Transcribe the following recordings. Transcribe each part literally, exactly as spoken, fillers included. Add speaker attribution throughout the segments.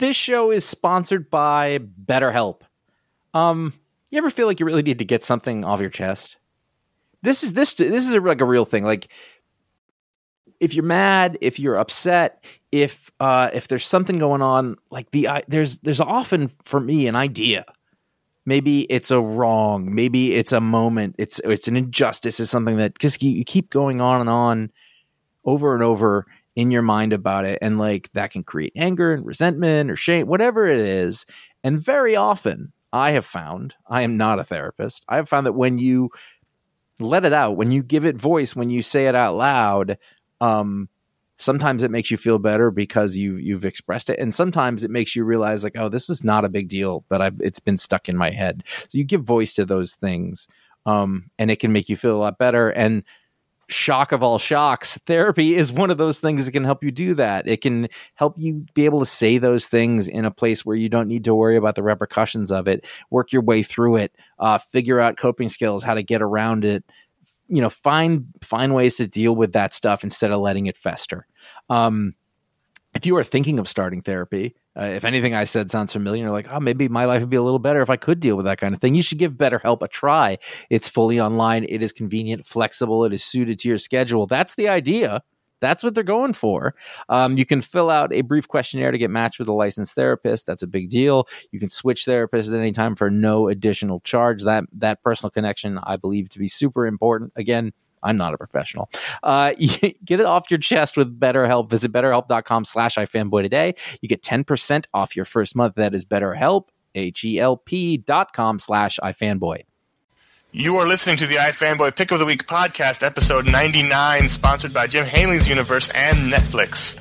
Speaker 1: This show is sponsored by BetterHelp. Um, you ever feel like you really need to get something off your chest? This is this this is a, like a real thing. Like, if you're mad, if you're upset, if uh, if there's something going on, like the I, there's there's often for me an idea. Maybe it's a wrong. Maybe it's a moment. It's it's an injustice. It's something that just you, you keep going on and on, over and over in your mind about it, and like that can create anger and resentment or shame, whatever it is. And very often, I have found, I am not a therapist, I have found that when you let it out, when you give it voice, when you say it out loud, um, sometimes it makes you feel better because you you've expressed it, and sometimes it makes you realize like, oh, this is not a big deal, but I've, it's been stuck in my head. So you give voice to those things, um, and it can make you feel a lot better. And shock of all shocks, therapy is one of those things that can help you do that. It can help you be able to say those things in a place where you don't need to worry about the repercussions of it, work your way through it, uh, figure out coping skills, how to get around it, you know, find, find ways to deal with that stuff instead of letting it fester. Um, if you are thinking of starting therapy, uh, if anything I said sounds familiar, you're like, oh, maybe my life would be a little better if I could deal with that kind of thing, you should give BetterHelp a try. It's fully online. It is convenient, flexible. It is suited to your schedule. That's the idea. That's what they're going for. Um, you can fill out a brief questionnaire to get matched with a licensed therapist. That's a big deal. You can switch therapists at any time for no additional charge. That that personal connection, I believe, to be super important. Again, I'm not a professional. Uh, get it off your chest with BetterHelp. Visit BetterHelp.com slash iFanboy today. You get ten percent off your first month. That is BetterHelp, H-E-L-P dot com slash iFanboy.
Speaker 2: You are listening to the iFanboy Pick of the Week podcast, episode ninety-nine, sponsored by Jim Hanley's Universe and Netflix.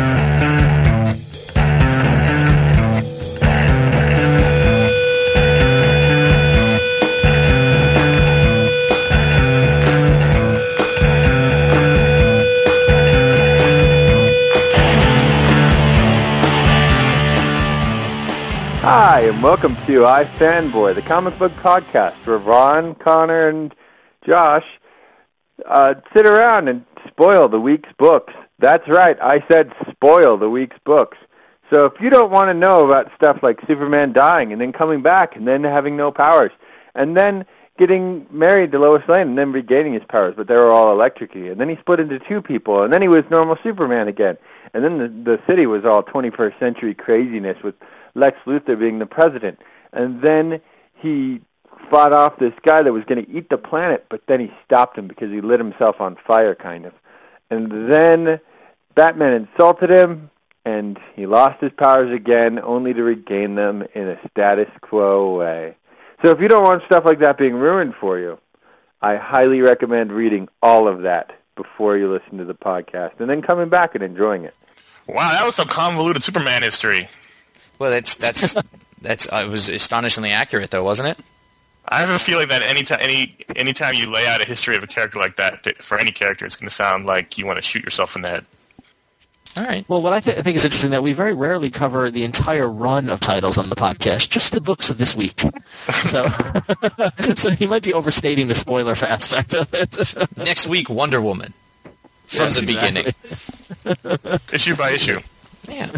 Speaker 3: Hi, and welcome to iFanboy, the comic book podcast, where Ron, Connor, and Josh uh, sit around and spoil the week's books. That's right, I said spoil the week's books. So if you don't want to know about stuff like Superman dying and then coming back and then having no powers and then getting married to Lois Lane and then regaining his powers, but they were all electric-y, and then he split into two people, and then he was normal Superman again, and then the, the city was all twenty-first century craziness with Lex Luthor being the president. And then he fought off this guy that was going to eat the planet, but then he stopped him because he lit himself on fire, kind of. And then Batman insulted him, and he lost his powers again, only to regain them in a status quo way. So if you don't want stuff like that being ruined for you, I highly recommend reading all of that before you listen to the podcast, and then coming back and enjoying it.
Speaker 2: Wow, that was some convoluted Superman history.
Speaker 4: Well, that's that's that's uh, it was astonishingly accurate, though, wasn't it?
Speaker 2: I have a feeling that any time any anytime you lay out a history of a character like that for any character, it's going to sound like you want to shoot yourself in the head.
Speaker 4: All right.
Speaker 5: Well, what I, th- I think is interesting that we very rarely cover the entire run of titles on the podcast, just the books of this week. So, so he might be overstating the spoiler aspect of it.
Speaker 4: Next week, Wonder Woman from
Speaker 5: yes,
Speaker 4: the
Speaker 5: exactly.
Speaker 4: beginning,
Speaker 2: issue by issue.
Speaker 4: Yeah.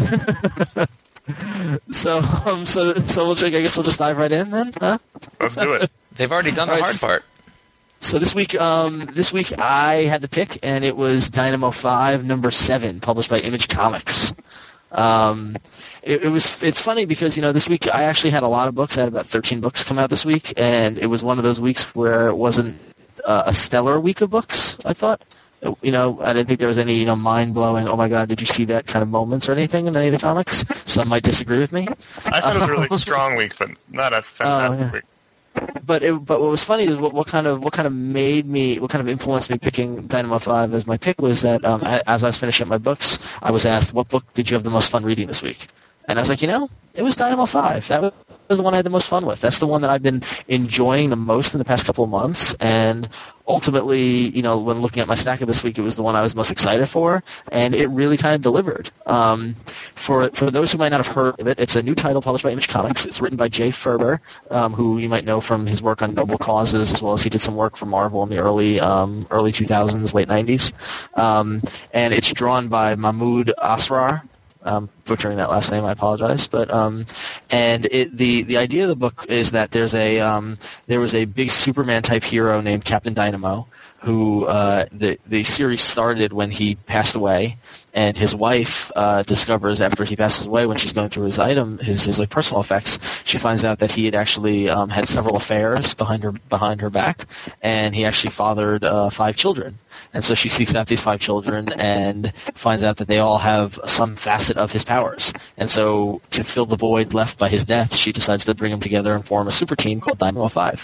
Speaker 5: So, um, so, so we'll, I guess we'll just dive right in then, huh?
Speaker 2: Let's do it.
Speaker 4: They've already done the
Speaker 5: right.
Speaker 4: hard part.
Speaker 5: So this week, um, this week I had the pick, and it was Dynamo five, number seven, published by Image Comics. Um, it, it was. It's funny because you know this week I actually had a lot of books. I had about thirteen books come out this week, and it was one of those weeks where it wasn't uh, a stellar week of books. I thought. You know, I didn't think there was any, you know, mind-blowing, oh, my God, did you see that kind of moments or anything in any of the comics? Some might disagree with me.
Speaker 2: I thought it was a really strong week, but not a fantastic uh, yeah. week.
Speaker 5: But it, but what was funny is what, what kind of what kind of made me, what kind of influenced me picking Dynamo five as my pick was that um, as I was finishing up my books, I was asked, what book did you have the most fun reading this week? And I was like, you know, it was Dynamo five. That was was the one I had the most fun with. That's the one that I've been enjoying the most in the past couple of months. And ultimately, you know, when looking at my stack of this week, it was the one I was most excited for, and it really kind of delivered. Um, for for those who might not have heard of it, it's a new title published by Image Comics. It's written by Jay Ferber, um, who you might know from his work on Noble Causes, as well as he did some work for Marvel in the early um, early two thousands, late nineties. Um, and it's drawn by Mahmoud Asrar. Um, butchering that last name, I apologize. But um, and it, the the idea of the book is that there's a um, there was a big Superman type hero named Captain Dynamo, who uh, the the series started when he passed away, and his wife uh, discovers after he passes away, when she's going through his item, his his like personal effects, she finds out that he had actually um, had several affairs behind her behind her back, and he actually fathered uh, five children. And so she seeks out these five children and finds out that they all have some facet of his powers. And so to fill the void left by his death, she decides to bring them together and form a super team called Dynamo five.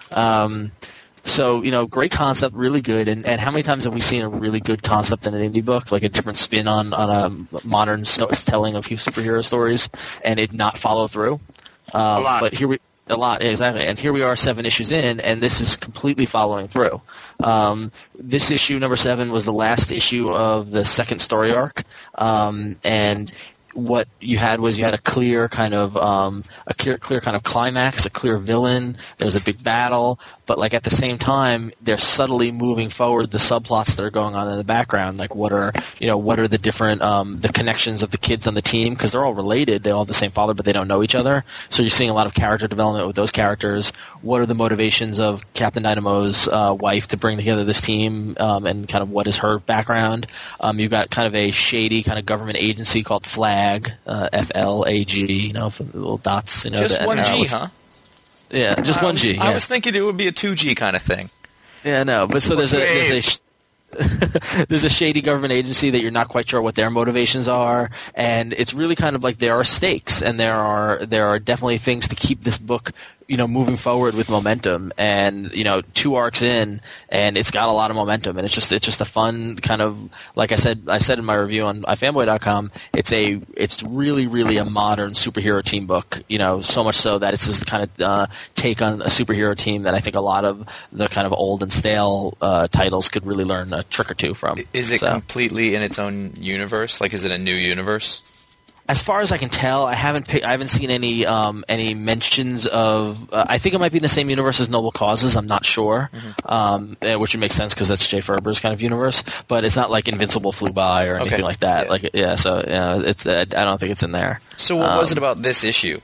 Speaker 5: Um, so, you know, great concept, really good. And, and how many times have we seen a really good concept in an indie book, like a different spin on, on a modern telling of superhero stories, and it not follow through? Um,
Speaker 2: a lot.
Speaker 5: But here we... A lot, exactly. And here we are seven issues in, and this is completely following through. Um, this issue, number seven, was the last issue of the second story arc, um, and what you had was you had a clear kind of um, a clear, clear kind of climax, a clear villain. There was a big battle, but like at the same time, they're subtly moving forward the subplots that are going on in the background. Like what are you know what are the different um, the connections of the kids on the team, because they're all related. They all have the same father, but they don't know each other. So you're seeing a lot of character development with those characters. What are the motivations of Captain Dynamo's uh, wife to bring together this team, um, and kind of what is her background? Um, you've got kind of a shady kind of government agency called Flag, uh, F L A G, you know, the little dots. You know,
Speaker 4: just
Speaker 5: the,
Speaker 4: one G,
Speaker 5: uh,
Speaker 4: huh?
Speaker 5: Yeah, just
Speaker 4: I,
Speaker 5: one G.
Speaker 4: I
Speaker 5: yeah.
Speaker 4: was thinking it would be a two G kind of thing.
Speaker 5: Yeah, no, but so there's a there's a sh- there's a shady government agency that you're not quite sure what their motivations are, and it's really kind of like there are stakes, and there are there are definitely things to keep this book, you know, moving forward with momentum. And you know, two arcs in, and it's got a lot of momentum, and it's just it's just a fun kind of, like I said I said in my review on i fanboy dot com, it's a it's really really a modern superhero team book. You know, so much so that it's just the kind of uh, take on a superhero team that I think a lot of the kind of old and stale uh, titles could really learn a trick or two from.
Speaker 4: Is it
Speaker 5: so.
Speaker 4: completely in its own universe? Like, is it a new universe?
Speaker 5: As far as I can tell, I haven't pick, I haven't seen any um, any mentions of. Uh, I think it might be in the same universe as Noble Causes. I'm not sure, mm-hmm. um, which would make sense because that's Jay Ferber's kind of universe. But it's not like Invincible flew by or anything
Speaker 4: okay.
Speaker 5: like that.
Speaker 4: Yeah.
Speaker 5: Like yeah, so yeah, it's. Uh, I don't think it's in there.
Speaker 4: So what
Speaker 5: um,
Speaker 4: was it about this issue?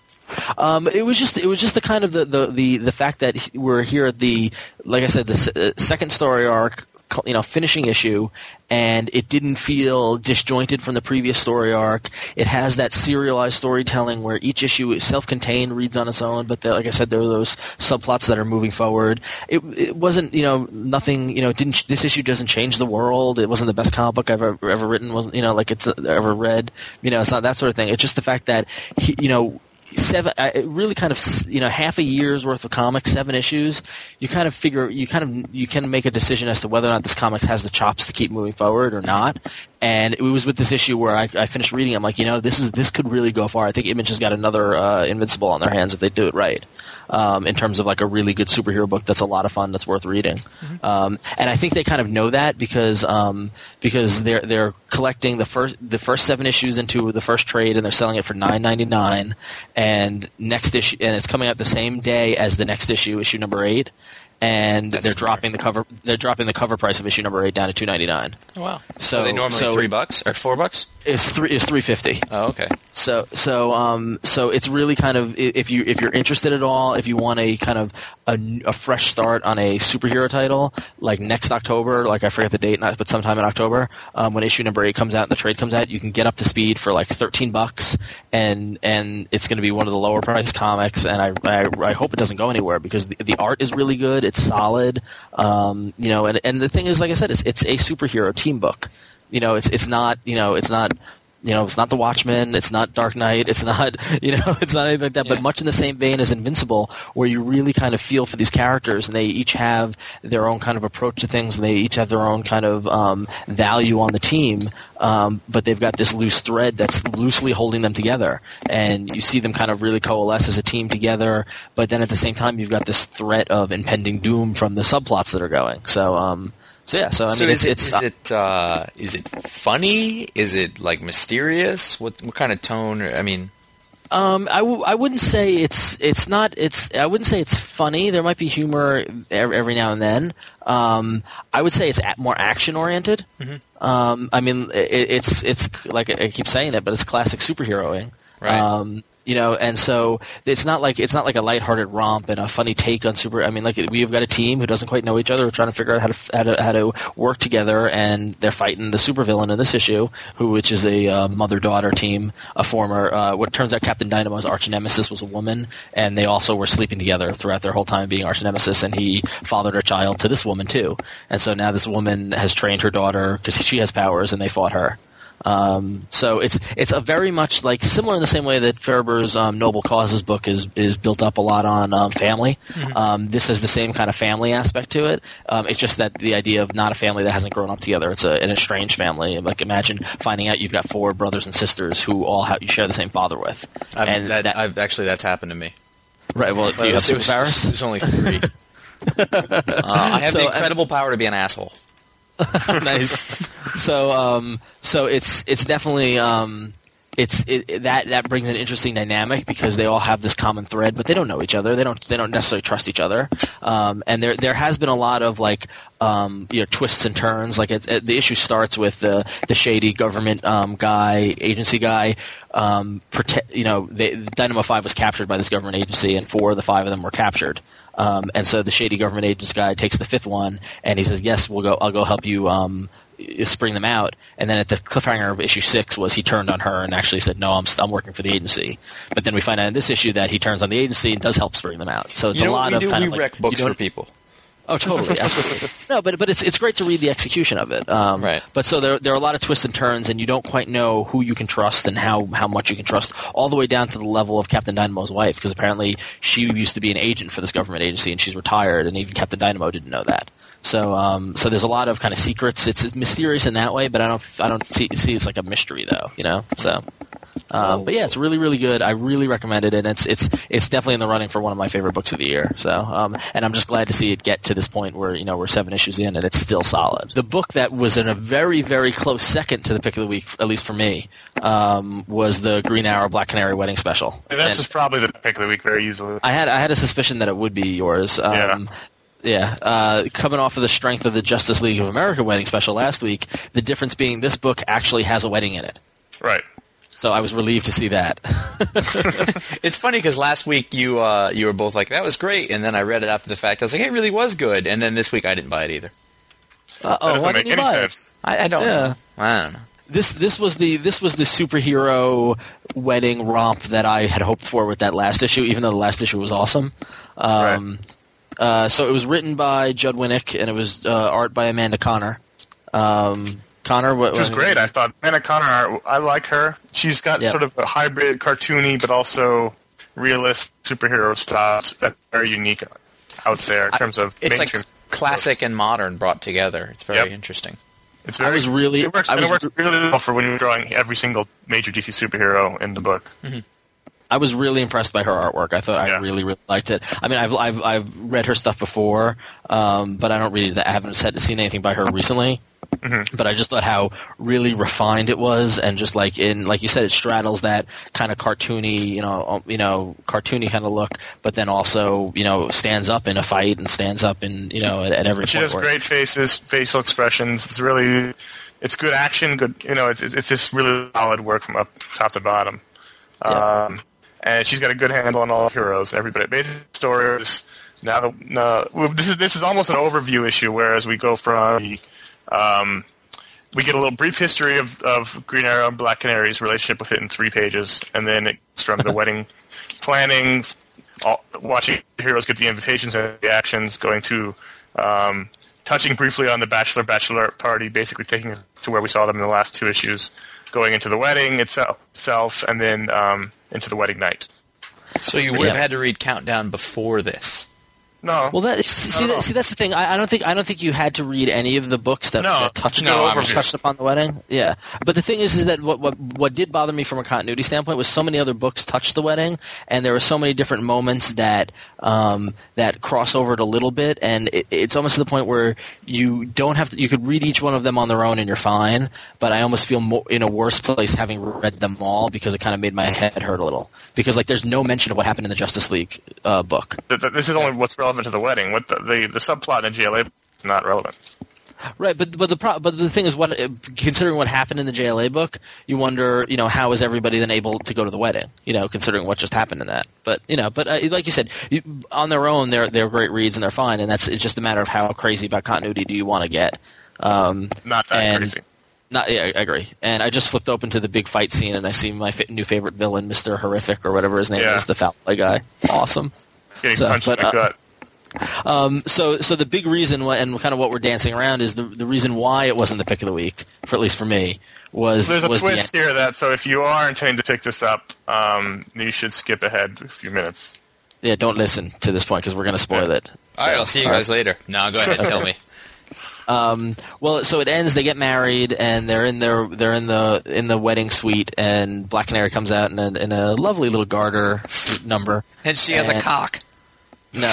Speaker 5: Um, it was just it was just the kind of the, the, the, the fact that we're here at the, like I said, the s- second story arc, you know, finishing issue, and it didn't feel disjointed from the previous story arc. It has that serialized storytelling where each issue is self-contained, reads on its own, but the, like I said, there are those subplots that are moving forward. It, it wasn't, you know, nothing, you know, didn't this issue doesn't change the world. It wasn't the best comic book I've ever, ever written. Wasn't, you know, like it's uh, ever read. You know, it's not that sort of thing. It's just the fact that, he, you know. Seven, uh, really kind of, you know, half a year's worth of comics, seven issues. You kind of figure, you kind of, you can make a decision as to whether or not this comic has the chops to keep moving forward or not. And it was with this issue where I, I finished reading. I'm like, you know, this is this could really go far. I think Image has got another uh, Invincible on their hands if they do it right. Um, in terms of like a really good superhero book that's a lot of fun, that's worth reading. Mm-hmm. Um, and I think they kind of know that because um, because they're they're collecting the first the first seven issues into the first trade, and they're selling it for nine ninety-nine. And next issue, and it's coming out the same day as the next issue, issue number eight. And
Speaker 4: That's
Speaker 5: they're
Speaker 4: smart.
Speaker 5: dropping the cover. They're dropping the cover price of issue number eight down to two ninety nine.
Speaker 4: Oh, wow.
Speaker 5: So
Speaker 4: Are they normally
Speaker 5: so
Speaker 4: three bucks or four bucks?
Speaker 5: It's three. It's three fifty.
Speaker 4: Oh, okay.
Speaker 5: So so um so it's really kind of, if you if you're interested at all, if you want a kind of a, a fresh start on a superhero title, like next October, like I forget the date, but sometime in October, um, when issue number eight comes out and the trade comes out, you can get up to speed for like thirteen bucks, and and it's going to be one of the lower priced comics, and I, I I hope it doesn't go anywhere because the, the art is really good. It's solid. Um, you know, and and the thing is, like I said, it's it's a superhero team book. You know, it's it's not you know it's not you know it's not The Watchmen, it's not Dark Knight, it's not you know it's not anything like that.
Speaker 4: Yeah.
Speaker 5: But much in the same vein as Invincible, where you really kind of feel for these characters, and they each have their own kind of approach to things, and they each have their own kind of um, value on the team. Um, but they've got this loose thread that's loosely holding them together, and you see them kind of really coalesce as a team together. But then at the same time, you've got this threat of impending doom from the subplots that are going. So, um, so yeah. So I
Speaker 4: So
Speaker 5: mean,
Speaker 4: is
Speaker 5: it's,
Speaker 4: it
Speaker 5: it's
Speaker 4: is it uh, is it funny? Is it like mysterious? What what kind of tone? I mean,
Speaker 5: Um, I, w- I wouldn't say it's it's not it's I wouldn't say it's funny. There might be humor every, every now and then. Um, I would say it's a- more action oriented. Mm-hmm. Um, I mean, it, it's it's like I keep saying it, but it's classic superheroing.
Speaker 4: Right.
Speaker 5: Um, you know, and so it's not like it's not like a lighthearted romp and a funny take on super. I mean, like we've got a team who doesn't quite know each other, we're trying to figure out how to how to, how to work together, and they're fighting the supervillain in this issue, who which is a uh, mother-daughter team, a former. Uh, what turns out Captain Dynamo's arch nemesis was a woman, and they also were sleeping together throughout their whole time being arch nemesis, and he fathered a child to this woman too, and so now this woman has trained her daughter because she has powers, and they fought her. Um, so it's it's a very much like similar in the same way that Ferber's um, Noble Causes book is is built up a lot on um, family. Mm-hmm. Um, this has the same kind of family aspect to it. Um, it's just that the idea of not a family that hasn't grown up together. It's a, an estranged family. Like imagine finding out you've got four brothers and sisters who all have, you share the same father with.
Speaker 4: I've,
Speaker 5: and
Speaker 4: that,
Speaker 5: that,
Speaker 4: I've actually that's happened to me.
Speaker 5: Right. Well, do you have
Speaker 4: it was,
Speaker 5: superpowers?
Speaker 4: It was only three. uh, I have
Speaker 5: So,
Speaker 4: the incredible power to be an asshole.
Speaker 5: Nice. So, um, so it's it's definitely um, it's it, it- that that brings an interesting dynamic because they all have this common thread, but they don't know each other. They don't they don't necessarily trust each other. Um, and there there has been a lot of like um, you know twists and turns. Like it, it, the issue starts with the the shady government um, guy, agency guy. Um, prote- you know, they, Dynamo Five was captured by this government agency, and four of the five of them were captured. Um, and so the shady government agents guy takes the fifth one, and he says, "Yes, we'll go. I'll go help you um, spring them out." And then at the cliffhanger of issue six was he turned on her and actually said, "No, I'm I'm working for the agency." But then we find out in this issue that he turns on the agency and does help spring them out. So it's
Speaker 4: You
Speaker 5: a
Speaker 4: know
Speaker 5: lot
Speaker 4: what we
Speaker 5: of
Speaker 4: do?
Speaker 5: kind
Speaker 4: We
Speaker 5: of like,
Speaker 4: wreck books
Speaker 5: you
Speaker 4: for
Speaker 5: don't-
Speaker 4: people.
Speaker 5: Oh, totally. Absolutely. No, but but it's it's great to read the execution of it. Um,
Speaker 4: Right.
Speaker 5: But so there there are a lot of twists and turns, and you don't quite know who you can trust and how, how much you can trust, all the way down to the level of Captain Dynamo's wife, because apparently she used to be an agent for this government agency, and she's retired, and even Captain Dynamo didn't know that. So um, so there's a lot of kind of secrets. It's, it's mysterious in that way, but I don't I don't see, see it's like a mystery though, you know. So. Um, but yeah, it's really, really good. I really recommend it, and it's it's it's definitely in the running for one of my favorite books of the year. So, um, and I'm just glad to see it get to this point where you know we're seven issues in and it's still solid. The book that was in a very, very close second to the pick of the week, at least for me, um, was the Green Arrow Black Canary Wedding Special.
Speaker 2: And this
Speaker 5: And
Speaker 2: is probably the pick of the week very easily.
Speaker 5: I had I had a suspicion that it would be yours. Um,
Speaker 2: Yeah.
Speaker 5: Yeah, uh, coming off of the strength of the Justice League of America wedding special last week, the difference being this book actually has a wedding in it.
Speaker 2: Right.
Speaker 5: So I was relieved to see that.
Speaker 4: It's funny because last week you uh, you were both like, that was great, and then I read it after the fact. I was like, it really was good, and then this week I didn't buy it either.
Speaker 5: Uh,
Speaker 2: That
Speaker 5: oh,
Speaker 2: doesn't
Speaker 5: why
Speaker 2: make
Speaker 5: didn't you
Speaker 2: any
Speaker 5: buy it?
Speaker 2: sense.
Speaker 4: I, I don't
Speaker 5: Yeah.
Speaker 4: know. I don't know.
Speaker 5: This this was the this was the superhero wedding romp that I had hoped for with that last issue, even though the last issue was awesome. Um, uh, so it was written by Judd Winnick, and it was uh, art by Amanda Connor. Um, Connor, what,
Speaker 2: Which was great. I thought Anna Connor, I like her. She's got
Speaker 5: Yep.
Speaker 2: sort of a hybrid, cartoony, but also realist superhero style that's very unique out there in terms of
Speaker 4: It's like
Speaker 2: mainstream.
Speaker 4: classic and modern brought together. It's very
Speaker 2: Yep.
Speaker 4: interesting.
Speaker 2: It's
Speaker 5: I
Speaker 2: very,
Speaker 5: was really-
Speaker 2: it works,
Speaker 5: I
Speaker 2: and it
Speaker 5: was-
Speaker 2: works really well for when you're drawing every single major D C superhero in the book.
Speaker 5: I was really impressed by her artwork. I thought I
Speaker 2: Yeah.
Speaker 5: really, really liked it. I mean, I've I've I've read her stuff before, um, but I don't really I haven't said, seen anything by her recently.
Speaker 2: Mm-hmm.
Speaker 5: But I just thought how really refined it was, and just like in like you said, it straddles that kind of cartoony, you know, um, you know, cartoony kind of look, but then also you know stands up in a fight and stands up in you know at, at every
Speaker 2: She
Speaker 5: point.
Speaker 2: has
Speaker 5: where-
Speaker 2: great faces, facial expressions. It's really, it's good action. Good, you know, it's it's just really solid work from up top to bottom.
Speaker 5: Yeah.
Speaker 2: Um, and she's got a good handle on all heroes. Everybody, basic story is now the no, well, this is this is almost an overview issue. Whereas we go from the, um, we get a little brief history of, of Green Arrow and Black Canary's relationship with it in three pages, and then it's from the wedding planning, all, watching heroes get the invitations and the actions, going to um, touching briefly on the bachelor bachelorette party, basically taking it to where we saw them in the last two issues, going into the wedding itself, itself and then um, into the wedding night.
Speaker 4: So you would have
Speaker 5: Yeah.
Speaker 4: had to read Countdown before this.
Speaker 2: No.
Speaker 5: Well, that see, that, see that's the thing. I, I don't think I don't think you had to read any of the books that,
Speaker 2: No,
Speaker 5: that touched,
Speaker 2: no
Speaker 5: on,
Speaker 2: overviews.
Speaker 5: touched upon the wedding. Yeah, but the thing is, is that what, what what did bother me from a continuity standpoint was so many other books touched the wedding, and there were so many different moments that um, that cross over it a little bit, and it, it's almost to the point where you don't have to. You could read each one of them on their own, and you're fine. But I almost feel more in a worse place having read them all because it kind of made my head hurt a little. Because like, there's no mention of what happened in the Justice League uh, book.
Speaker 2: This is only what's relevant to the wedding. What the, the, the subplot in the J L A is not relevant.
Speaker 5: Right, but but the pro- but the thing is, what considering what happened in the J L A book, you wonder, you know, how is everybody then able to go to the wedding? You know, considering what just happened in that. But you know, but uh, like you said, you, on their own, they're they're great reads and they're fine, and that's it's just a matter of how crazy about continuity do you want to get. Um,
Speaker 2: Not that
Speaker 5: and,
Speaker 2: crazy.
Speaker 5: Not, yeah, I agree. And I just flipped open to the big fight scene, and I see my fa- new favorite villain, Mister Horrific, or whatever his name
Speaker 2: Yeah.
Speaker 5: is, the foul play guy. Awesome.
Speaker 2: Getting
Speaker 5: So,
Speaker 2: punched
Speaker 5: but,
Speaker 2: in the
Speaker 5: uh,
Speaker 2: gut.
Speaker 5: Um, so, so the big reason, wh- and kind of what we're dancing around, is the the reason why it wasn't the pick of the week, for at least for me, was
Speaker 2: There's a
Speaker 5: was
Speaker 2: twist
Speaker 5: the,
Speaker 2: here that, so if you are intending to pick this up, um, you should skip ahead a few minutes.
Speaker 5: yeah. Don't listen to this point because we're going to spoil it.
Speaker 4: All right, I'll see you guys later. No, go ahead, tell me.
Speaker 5: Um, well, so it ends. They get married, and they're in their they're in the in the wedding suite, and Black Canary comes out in a, in a lovely little garter number.
Speaker 4: And she has a
Speaker 5: And-
Speaker 4: cock.
Speaker 5: No.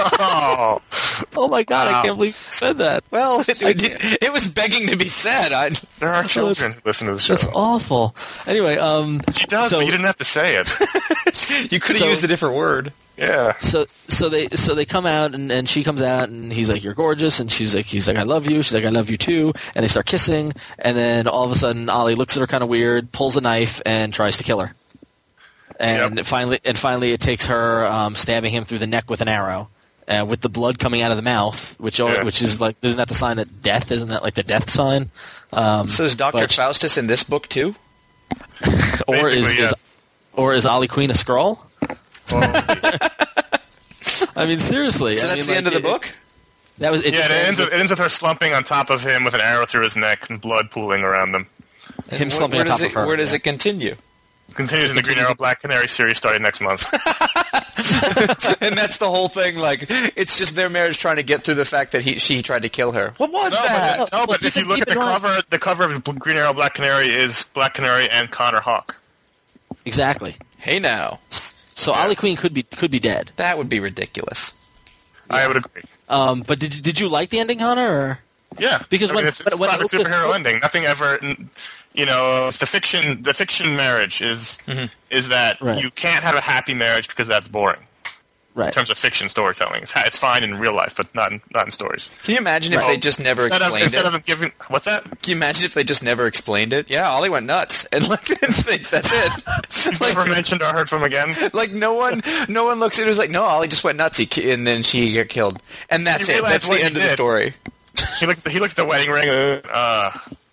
Speaker 2: Oh,
Speaker 5: Oh my God!
Speaker 2: Wow.
Speaker 5: I can't believe you said that.
Speaker 4: Well, it, it, it was begging to be said. I,
Speaker 2: there are children who listen to the show.
Speaker 5: That's awful. Anyway, um,
Speaker 2: She does,
Speaker 5: so,
Speaker 2: but you didn't have to say it.
Speaker 4: you could have
Speaker 5: So-
Speaker 4: used a different word.
Speaker 2: Yeah.
Speaker 5: So so they so they come out and, and she comes out and he's like, you're gorgeous, and she's like he's like, I love you. She's like, I love you too, and they start kissing, and then all of a sudden Ollie looks at her kind of weird, pulls a knife, and tries to kill her. And
Speaker 2: Yep.
Speaker 5: finally and finally it takes her um, stabbing him through the neck with an arrow. Uh, with the blood coming out of the mouth, which
Speaker 2: Yeah.
Speaker 5: which is like, isn't that the sign that death? Isn't that like the death sign? Um,
Speaker 4: So is Doctor
Speaker 5: but-
Speaker 4: Faustus in this book too?
Speaker 5: or is,
Speaker 2: Basically,
Speaker 5: is or is Ollie Queen a Skrull?
Speaker 2: Well,
Speaker 5: I mean, seriously.
Speaker 4: So
Speaker 5: I
Speaker 4: that's
Speaker 5: mean,
Speaker 4: the end
Speaker 5: like,
Speaker 4: of the
Speaker 5: it-
Speaker 4: book?
Speaker 5: That was it.
Speaker 2: yeah,
Speaker 5: just
Speaker 2: it ends,
Speaker 5: ends
Speaker 2: with, it ends with her slumping on top of him with an arrow through his neck and blood pooling around them.
Speaker 5: with him
Speaker 4: Where-
Speaker 5: slumping
Speaker 4: where
Speaker 5: on top
Speaker 4: does
Speaker 5: of
Speaker 4: it,
Speaker 5: her.
Speaker 4: Where does
Speaker 5: yeah.
Speaker 4: it continue?
Speaker 2: Continues in the Green Arrow Black Canary series starting next month.
Speaker 4: And that's the whole thing. Like, it's just their marriage trying to get through the fact that he she tried to kill her. What was
Speaker 2: No,
Speaker 4: that?
Speaker 2: but, no,
Speaker 5: Well,
Speaker 2: but
Speaker 5: keep
Speaker 2: if you
Speaker 5: it-
Speaker 2: look
Speaker 5: keep
Speaker 2: at the
Speaker 5: in mind-
Speaker 2: cover, the cover of Green Arrow Black Canary is Black Canary and Connor Hawk.
Speaker 5: Exactly.
Speaker 4: Hey, now
Speaker 5: So Ollie Queen could be could be dead.
Speaker 4: that would be ridiculous.
Speaker 2: I would agree.
Speaker 5: Um, but did did you like the ending, Connor? Or?
Speaker 2: Yeah,
Speaker 5: Because
Speaker 2: I
Speaker 5: when-
Speaker 2: mean, it's, it's
Speaker 5: when-
Speaker 2: a classic
Speaker 5: when-
Speaker 2: superhero
Speaker 5: when-
Speaker 2: ending. Nothing ever, you know, it's the fiction. The fiction marriage is is that
Speaker 5: Right.
Speaker 2: you can't have a happy marriage because that's boring in
Speaker 5: Right.
Speaker 2: terms of fiction storytelling. It's ha- it's fine in real life, but not in, not in stories.
Speaker 4: Can you imagine if
Speaker 2: Right.
Speaker 4: they just never
Speaker 2: Instead of,
Speaker 4: explained
Speaker 2: instead
Speaker 4: it?
Speaker 2: of them giving what's that?
Speaker 4: Can you imagine if they just never explained it? Yeah, Ollie went nuts, and like that's it.
Speaker 2: Never
Speaker 4: like,
Speaker 2: mentioned or heard from again.
Speaker 4: like no one, no one looks at it. It was like, no, Ollie just went nuts, he, ki- and then she got killed, and that's
Speaker 2: You
Speaker 4: it.
Speaker 2: realize
Speaker 4: That's
Speaker 2: what
Speaker 4: the
Speaker 2: he
Speaker 4: end of the
Speaker 2: did.
Speaker 4: story.
Speaker 2: He looked. He looked at the wedding ring. Uh,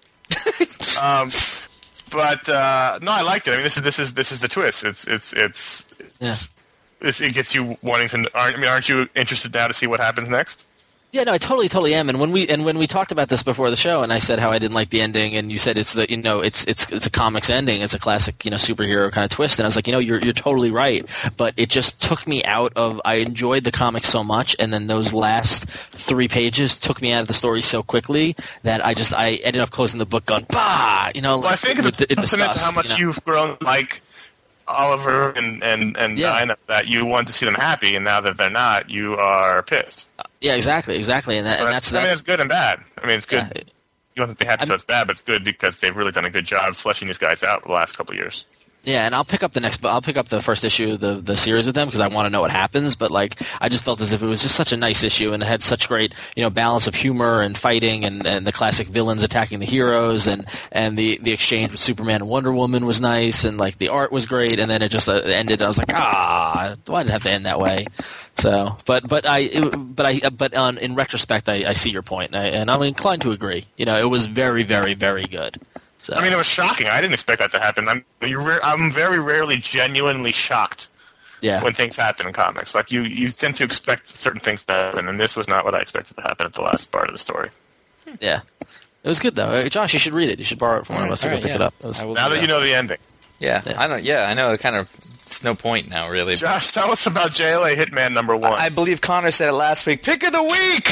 Speaker 2: um, but uh, no, I liked it. I mean, this is this is this is the twist. It's it's it's,
Speaker 5: Yeah.
Speaker 2: it's it gets you wanting to. Aren't, I mean, aren't you interested now to see what happens next?
Speaker 5: Yeah, no, I totally, totally am. And when we and when we talked about this before the show, and I said how I didn't like the ending, and you said it's the you know it's it's it's a comics ending, it's a classic you know superhero kind of twist, and I was like, you know, you're you're totally right. But it just took me out of. I enjoyed the comics so much, and then those last three pages took me out of the story so quickly that I just I ended up closing the book, going bah, you know.
Speaker 2: Well, I
Speaker 5: like,
Speaker 2: think it's a
Speaker 5: with the- in
Speaker 2: testament to
Speaker 5: disgust,
Speaker 2: how much
Speaker 5: you know?
Speaker 2: you've grown like Oliver and and and
Speaker 5: Yeah.
Speaker 2: Dinah, that you want to see them happy, and now that they're not, you are pissed.
Speaker 5: Yeah, exactly, exactly, and, that, and that's
Speaker 2: I mean,
Speaker 5: that's
Speaker 2: it's good and bad. I mean, it's good.
Speaker 5: yeah,
Speaker 2: You don't have to be happy
Speaker 5: I'm-
Speaker 2: so it's bad, but it's good because they've really done a good job fleshing these guys out the last couple of years.
Speaker 5: Yeah, and I'll pick up the next. I'll pick up the first issue of the the series with them because I want to know what happens. But like, I just felt as if it was just such a nice issue, and it had such great, you know, balance of humor and fighting, and, and the classic villains attacking the heroes, and, and the, the exchange with Superman and Wonder Woman was nice, and like the art was great, and then it just uh, ended. I was like, ah, why did it have to end that way? So, but but I it, but I but on in retrospect, I, I see your point, and, I, and I'm inclined to agree. You know, it was very, very, very good. So.
Speaker 2: I mean, it was shocking. I didn't expect that to happen. I'm you re- I'm very rarely genuinely shocked
Speaker 5: yeah.
Speaker 2: when things happen in comics. Like you, you tend to expect certain things to happen, and this was not what I expected to happen at the last part of the story.
Speaker 5: Yeah, it was good though. Uh, Josh, you should read it. You should borrow it from one of us. So
Speaker 4: All
Speaker 5: we
Speaker 4: right,
Speaker 5: can pick
Speaker 4: yeah.
Speaker 5: it up. It was-
Speaker 4: I will
Speaker 2: Now
Speaker 4: do
Speaker 2: that you know the ending,
Speaker 4: Yeah,
Speaker 5: Yeah.
Speaker 4: I don't. Yeah, I know. It kind of it's no point now, really.
Speaker 2: Josh, tell us about J L A Hitman number one.
Speaker 4: I believe Connor said it last week. Pick of the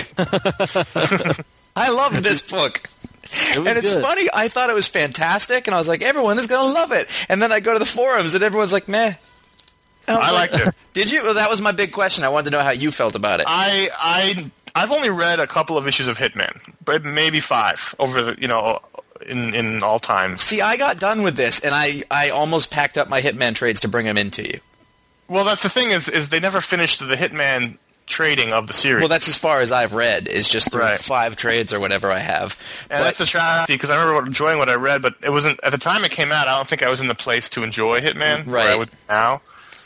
Speaker 4: week! I love this book.
Speaker 5: It was
Speaker 4: and it's
Speaker 5: good.
Speaker 4: funny, I thought it was fantastic, and I was like, everyone is going to love it. And then I go to the forums, and everyone's like, meh. And
Speaker 2: I
Speaker 4: was
Speaker 2: liked it.
Speaker 4: Did you? Well, that was my big question. I wanted to know how you felt about it.
Speaker 2: I I I've only read a couple of issues of Hitman, but maybe five over the you know in in all times.
Speaker 4: See, I got done with this, and I, I almost packed up my Hitman trades to bring them into you.
Speaker 2: Well, that's the thing is is they never finished the Hitman trading of the series.
Speaker 4: Well, that's as far as I've read, is just through
Speaker 2: Right.
Speaker 4: five trades or whatever I have.
Speaker 2: and
Speaker 4: But-
Speaker 2: that's a tragedy because I remember enjoying what I read, but it wasn't at the time it came out. I don't think I was in the place to enjoy Hitman where I
Speaker 4: Right.
Speaker 2: would now.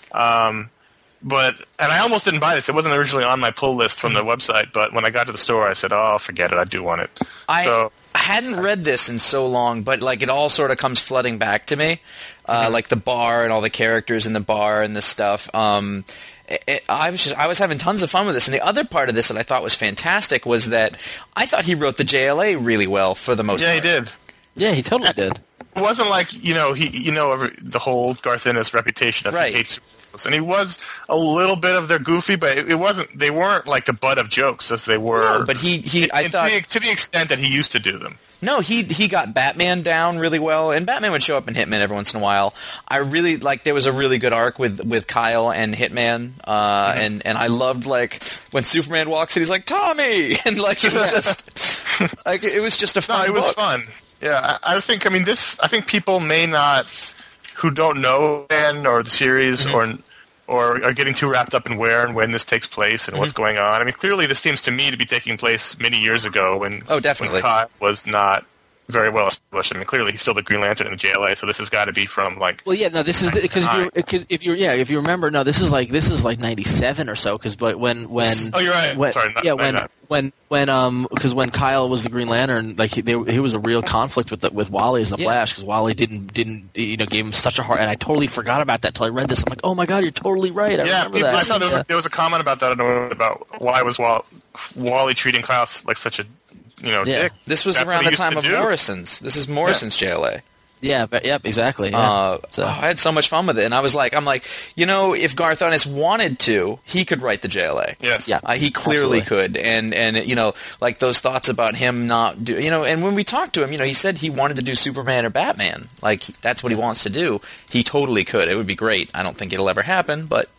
Speaker 2: Um, but and I almost didn't buy this. It wasn't originally on my pull list from the website, but when I got to the store, I said, "Oh, forget it. I do want it."
Speaker 4: I
Speaker 2: so
Speaker 4: hadn't read this in so long, but like it all sort of comes flooding back to me, uh,
Speaker 2: Mm-hmm.
Speaker 4: like the bar and all the characters in the bar and this stuff. Um, it, it, I was just I was having tons of fun with this, and the other part of this that I thought was fantastic was that I thought he wrote the J L A really well for the most
Speaker 2: yeah, he
Speaker 4: part.
Speaker 2: did.
Speaker 5: Yeah, he totally did.
Speaker 2: It wasn't like you know he you know every, the whole Garth Ennis reputation of
Speaker 4: Right.
Speaker 2: he hates superheroes. And he was a little bit of their goofy, but it, it wasn't. They weren't like the butt of jokes as they were.
Speaker 4: No, but he he I
Speaker 2: and
Speaker 4: thought
Speaker 2: to, the, to the extent that he used to do them.
Speaker 4: No, he he got Batman down really well, and Batman would show up in Hitman every once in a while. I really like there was a really good arc with, with Kyle and Hitman, uh,
Speaker 2: Mm-hmm.
Speaker 4: and and I loved like when Superman walks in, he's like Tommy, and like it was just like it was just a
Speaker 2: No,
Speaker 4: fun.
Speaker 2: it was
Speaker 4: book.
Speaker 2: fun. Yeah, I, I think. I mean, this. I think people may not, who don't know Ben or the series,
Speaker 4: Mm-hmm.
Speaker 2: or or are getting too wrapped up in where and when this takes place and
Speaker 4: Mm-hmm.
Speaker 2: what's going on. I mean, clearly, this seems to me to be taking place many years ago when
Speaker 4: Oh, definitely.
Speaker 2: when Kyle was not very well established. I mean, clearly, he's still the Green Lantern in the J L A, so this has got to be from like.
Speaker 5: Well, yeah, no, this is because if you because if you yeah if you remember, no, this is like this is like ninety-seven or so. Because but when when
Speaker 2: Oh, you're right.
Speaker 5: when,
Speaker 2: Sorry, not-
Speaker 5: yeah
Speaker 2: not
Speaker 5: when
Speaker 2: that.
Speaker 5: when when um because when Kyle was the Green Lantern, like he, they, he was a real conflict with the, with Wally as the
Speaker 4: Yeah.
Speaker 5: Flash because Wally didn't didn't you know gave him such a hard and I totally forgot about that till I read this. I'm like, oh my god, you're totally right. I
Speaker 2: Yeah,
Speaker 5: remember
Speaker 2: people,
Speaker 5: that.
Speaker 2: I saw there was,
Speaker 5: Yeah.
Speaker 2: a, there was a comment about that I don't know, about why was Wall, Wally treating Kyle like such a you know
Speaker 5: Yeah.
Speaker 2: dick.
Speaker 4: This was
Speaker 2: That's what
Speaker 4: around
Speaker 2: he
Speaker 4: the
Speaker 2: used
Speaker 4: time
Speaker 2: to
Speaker 4: of
Speaker 2: do.
Speaker 4: Morrison's. This is Morrison's J L A.
Speaker 5: Yeah, but, yep, exactly. Yeah.
Speaker 4: Uh,
Speaker 5: So-
Speaker 4: oh, I had so much fun with it, and I was like, I'm like, you know, if Garth Ennis wanted to, he could write the J L A.
Speaker 2: Yes.
Speaker 5: Yeah.
Speaker 4: Uh, he clearly
Speaker 5: Absolutely.
Speaker 4: could, and and you know, like those thoughts about him not do, you know, and when we talked to him, you know, he said he wanted to do Superman or Batman, like that's what he wants to do. He totally could. It would be great. I don't think it'll ever happen, but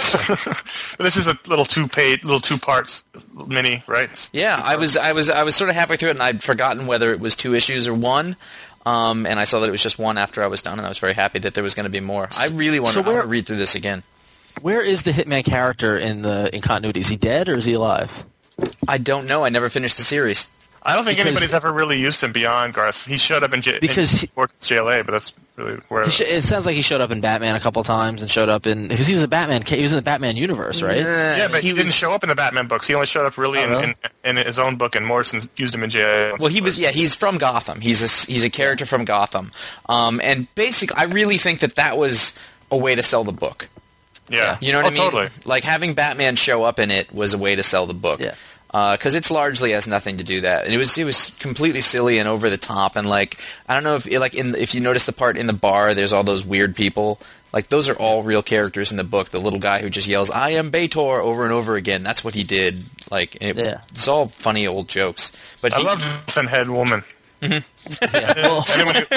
Speaker 2: But this is a little two page, little two parts mini, right?
Speaker 4: yeah, I was I was I was sort of halfway through it, and I'd forgotten whether it was two issues or one. Um, and I saw that it was just one after I was done, and I was very happy that there was going to be more. I really want
Speaker 5: So
Speaker 4: to
Speaker 5: where-
Speaker 4: read through this again.
Speaker 5: Where is the Hitman character in the in continuity? Is he dead or is he alive?
Speaker 4: I don't know. I never finished the series.
Speaker 2: I don't think
Speaker 5: Because-
Speaker 2: anybody's ever really used him beyond Garth. He showed up in, J-
Speaker 5: Because
Speaker 2: in
Speaker 5: he-
Speaker 2: J L A, but that's really where.
Speaker 5: He sh- it sounds like he showed up in Batman a couple times and showed up in because he was a Batman. He was in the Batman universe, right?
Speaker 2: yeah, but he, didn't
Speaker 4: was-
Speaker 2: show up in the Batman books. He only showed up really,
Speaker 5: Oh,
Speaker 2: in,
Speaker 5: really?
Speaker 2: In, in his own book, and Morrison used him in J L A.
Speaker 4: Well, he was. Yeah, he's from Gotham. He's a he's a character from Gotham. Um, and basically, I really think that that was a way to sell the book.
Speaker 2: Yeah,
Speaker 4: You know what
Speaker 2: oh,
Speaker 4: I mean?
Speaker 2: Totally.
Speaker 4: Like having Batman show up in it was a way to sell the book.
Speaker 5: Yeah.
Speaker 4: Because it's largely has nothing to do that, and it was it was completely silly and over the top, and like I don't know if like in if you notice the part in the bar, there's all those weird people. Like those are all real characters in the book. The little guy who just yells "I am Bator" over and over again. That's what he did. Like it,
Speaker 5: Yeah.
Speaker 4: it's all funny old jokes. But
Speaker 2: I
Speaker 4: he,
Speaker 2: love Thin Head Woman.
Speaker 5: Yeah. Well,
Speaker 2: Anyone who,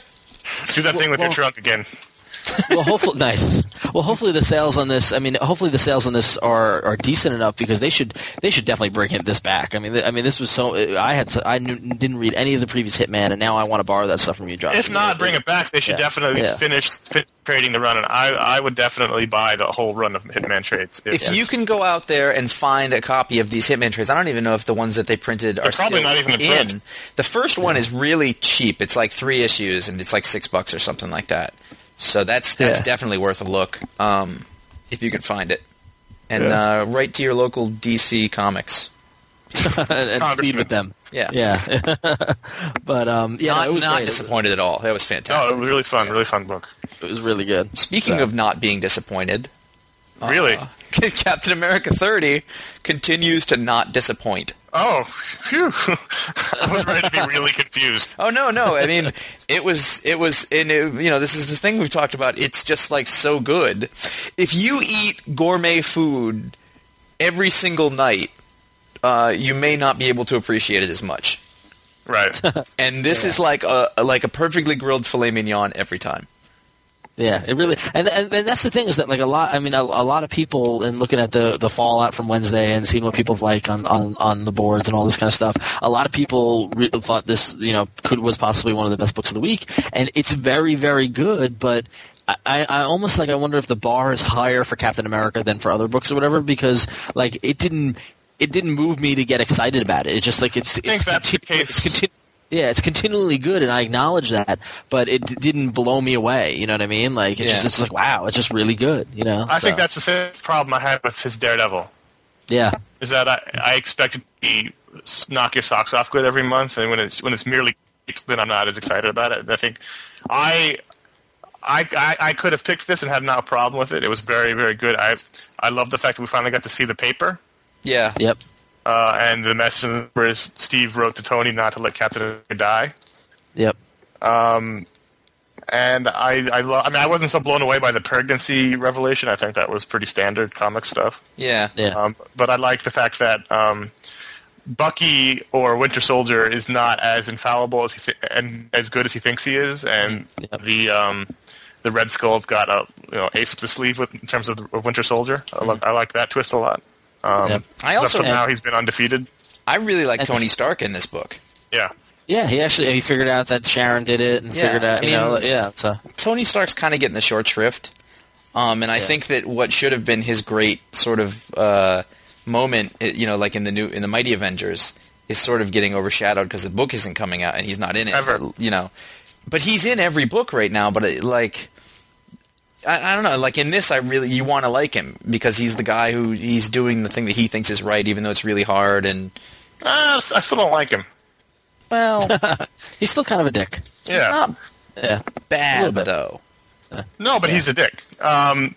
Speaker 2: do that thing with
Speaker 5: well-
Speaker 2: your trunk again.
Speaker 5: well, hopefully, nice. Well, hopefully the sales on this. I mean, hopefully the sales on this are, are decent enough because they should they should definitely bring him this back. I mean, th- I mean, this was so. I had to, I knew, didn't read any of the previous Hitman, and now I want to borrow that stuff from you, Josh.
Speaker 2: If not, bring it back. They should
Speaker 5: Yeah.
Speaker 2: definitely
Speaker 5: Yeah.
Speaker 2: finish fin- trading the run, and I, I would definitely buy the whole run of Hitman trades.
Speaker 4: if you can go out there and find a copy of these Hitman trades, I don't even know if the ones that they printed are
Speaker 2: probably
Speaker 4: still
Speaker 2: not even in print.
Speaker 4: The first one is really cheap. It's like three issues, and it's like six bucks or something like that. So that's that's
Speaker 5: Yeah.
Speaker 4: definitely worth a look um, if you can find it. And
Speaker 2: Yeah.
Speaker 4: uh, write to your local D C Comics.
Speaker 5: and, and plead with them.
Speaker 4: Yeah,
Speaker 5: Yeah, but um, yeah,
Speaker 4: not,
Speaker 5: no, it was
Speaker 4: not
Speaker 5: great.
Speaker 4: disappointed at all. That was
Speaker 2: no,
Speaker 4: fantastic.
Speaker 2: it was really fun, really fun book.
Speaker 5: It was really good.
Speaker 4: Speaking
Speaker 5: So-
Speaker 4: of not being disappointed,
Speaker 2: Really,
Speaker 4: Captain America thirty continues to not disappoint.
Speaker 2: Oh, phew! I was ready to be really confused.
Speaker 4: Oh no, no. I mean, it was, it was, and it, you know, this is the thing we've talked about. It's just like so good. If you eat gourmet food every single night, uh, you may not be able to appreciate it as much.
Speaker 2: Right.
Speaker 4: And this yeah. is like a like a perfectly grilled filet mignon every time.
Speaker 5: Yeah, it really, and, and and that's the thing is that like a lot. I mean, a, a lot of people, in looking at the, the fallout from Wednesday and seeing what people like on, on, on the boards and all this kind of stuff, a lot of people re- thought this, you know, could was possibly one of the best books of the week, and it's very very good. But I, I almost like I wonder if the bar is higher for Captain America than for other books or whatever, because like it didn't it didn't move me to get excited about it. It's just like it's
Speaker 2: I think
Speaker 5: it's,
Speaker 2: that's
Speaker 5: conti-
Speaker 2: the case.
Speaker 5: it's continu- Yeah, it's continually good, and I acknowledge that, but it d- didn't blow me away. You know what I mean? Like it's
Speaker 4: Yeah.
Speaker 5: just it's like wow, it's just really good. You know?
Speaker 2: I
Speaker 5: So,
Speaker 2: think that's the same problem I had with his Daredevil.
Speaker 5: yeah,
Speaker 2: Is that I, I expect it to be knock your socks off good every month, and when it's when it's merely then I'm not as excited about it. I think I I I, I could have picked this and had no problem with it. It was very very good. I I love the fact that we finally got to see the paper.
Speaker 4: Yeah.
Speaker 5: yep,
Speaker 2: Uh, and the message where Steve wrote to Tony not to let Captain America die.
Speaker 5: yep.
Speaker 2: Um, and I, I, lo- I mean, I wasn't so blown away by the pregnancy revelation. I think that was pretty standard comic stuff.
Speaker 4: Yeah.
Speaker 5: Yeah.
Speaker 2: Um, but I like the fact that um, Bucky or Winter Soldier is not as infallible as he th- and as good as he thinks he is, and
Speaker 5: Yep.
Speaker 2: the um, the Red Skull's got a you know ace up the sleeve with in terms of, the, of Winter Soldier. I, lo- I like that twist a lot. Um,
Speaker 5: Yep.
Speaker 4: I also-
Speaker 2: up to now he's been undefeated.
Speaker 4: I really like
Speaker 5: And-
Speaker 4: Tony Stark in this book.
Speaker 2: Yeah.
Speaker 5: Yeah, he actually he figured out that Sharon did it, and
Speaker 4: Yeah,
Speaker 5: figured out
Speaker 4: I
Speaker 5: you know
Speaker 4: mean-
Speaker 5: yeah. So
Speaker 4: Tony Stark's kind of getting the short shrift, um, and I
Speaker 5: Yeah.
Speaker 4: think that what should have been his great sort of uh, moment, you know, like in the new in the Mighty Avengers, is sort of getting overshadowed because the book isn't coming out and he's not in it.
Speaker 2: Ever.
Speaker 4: But, you know, but he's in every book right now. But it, like, I, I don't know. Like in this, I really you want to like him because he's the guy who he's doing the thing that he thinks is right, even though it's really hard. And
Speaker 2: Uh, I still don't like him.
Speaker 4: well,
Speaker 5: he's still kind of a dick.
Speaker 2: Yeah.
Speaker 4: he's not
Speaker 5: Yeah, A
Speaker 4: bad
Speaker 5: little bit.
Speaker 4: though.
Speaker 2: No, but he's a dick. Um,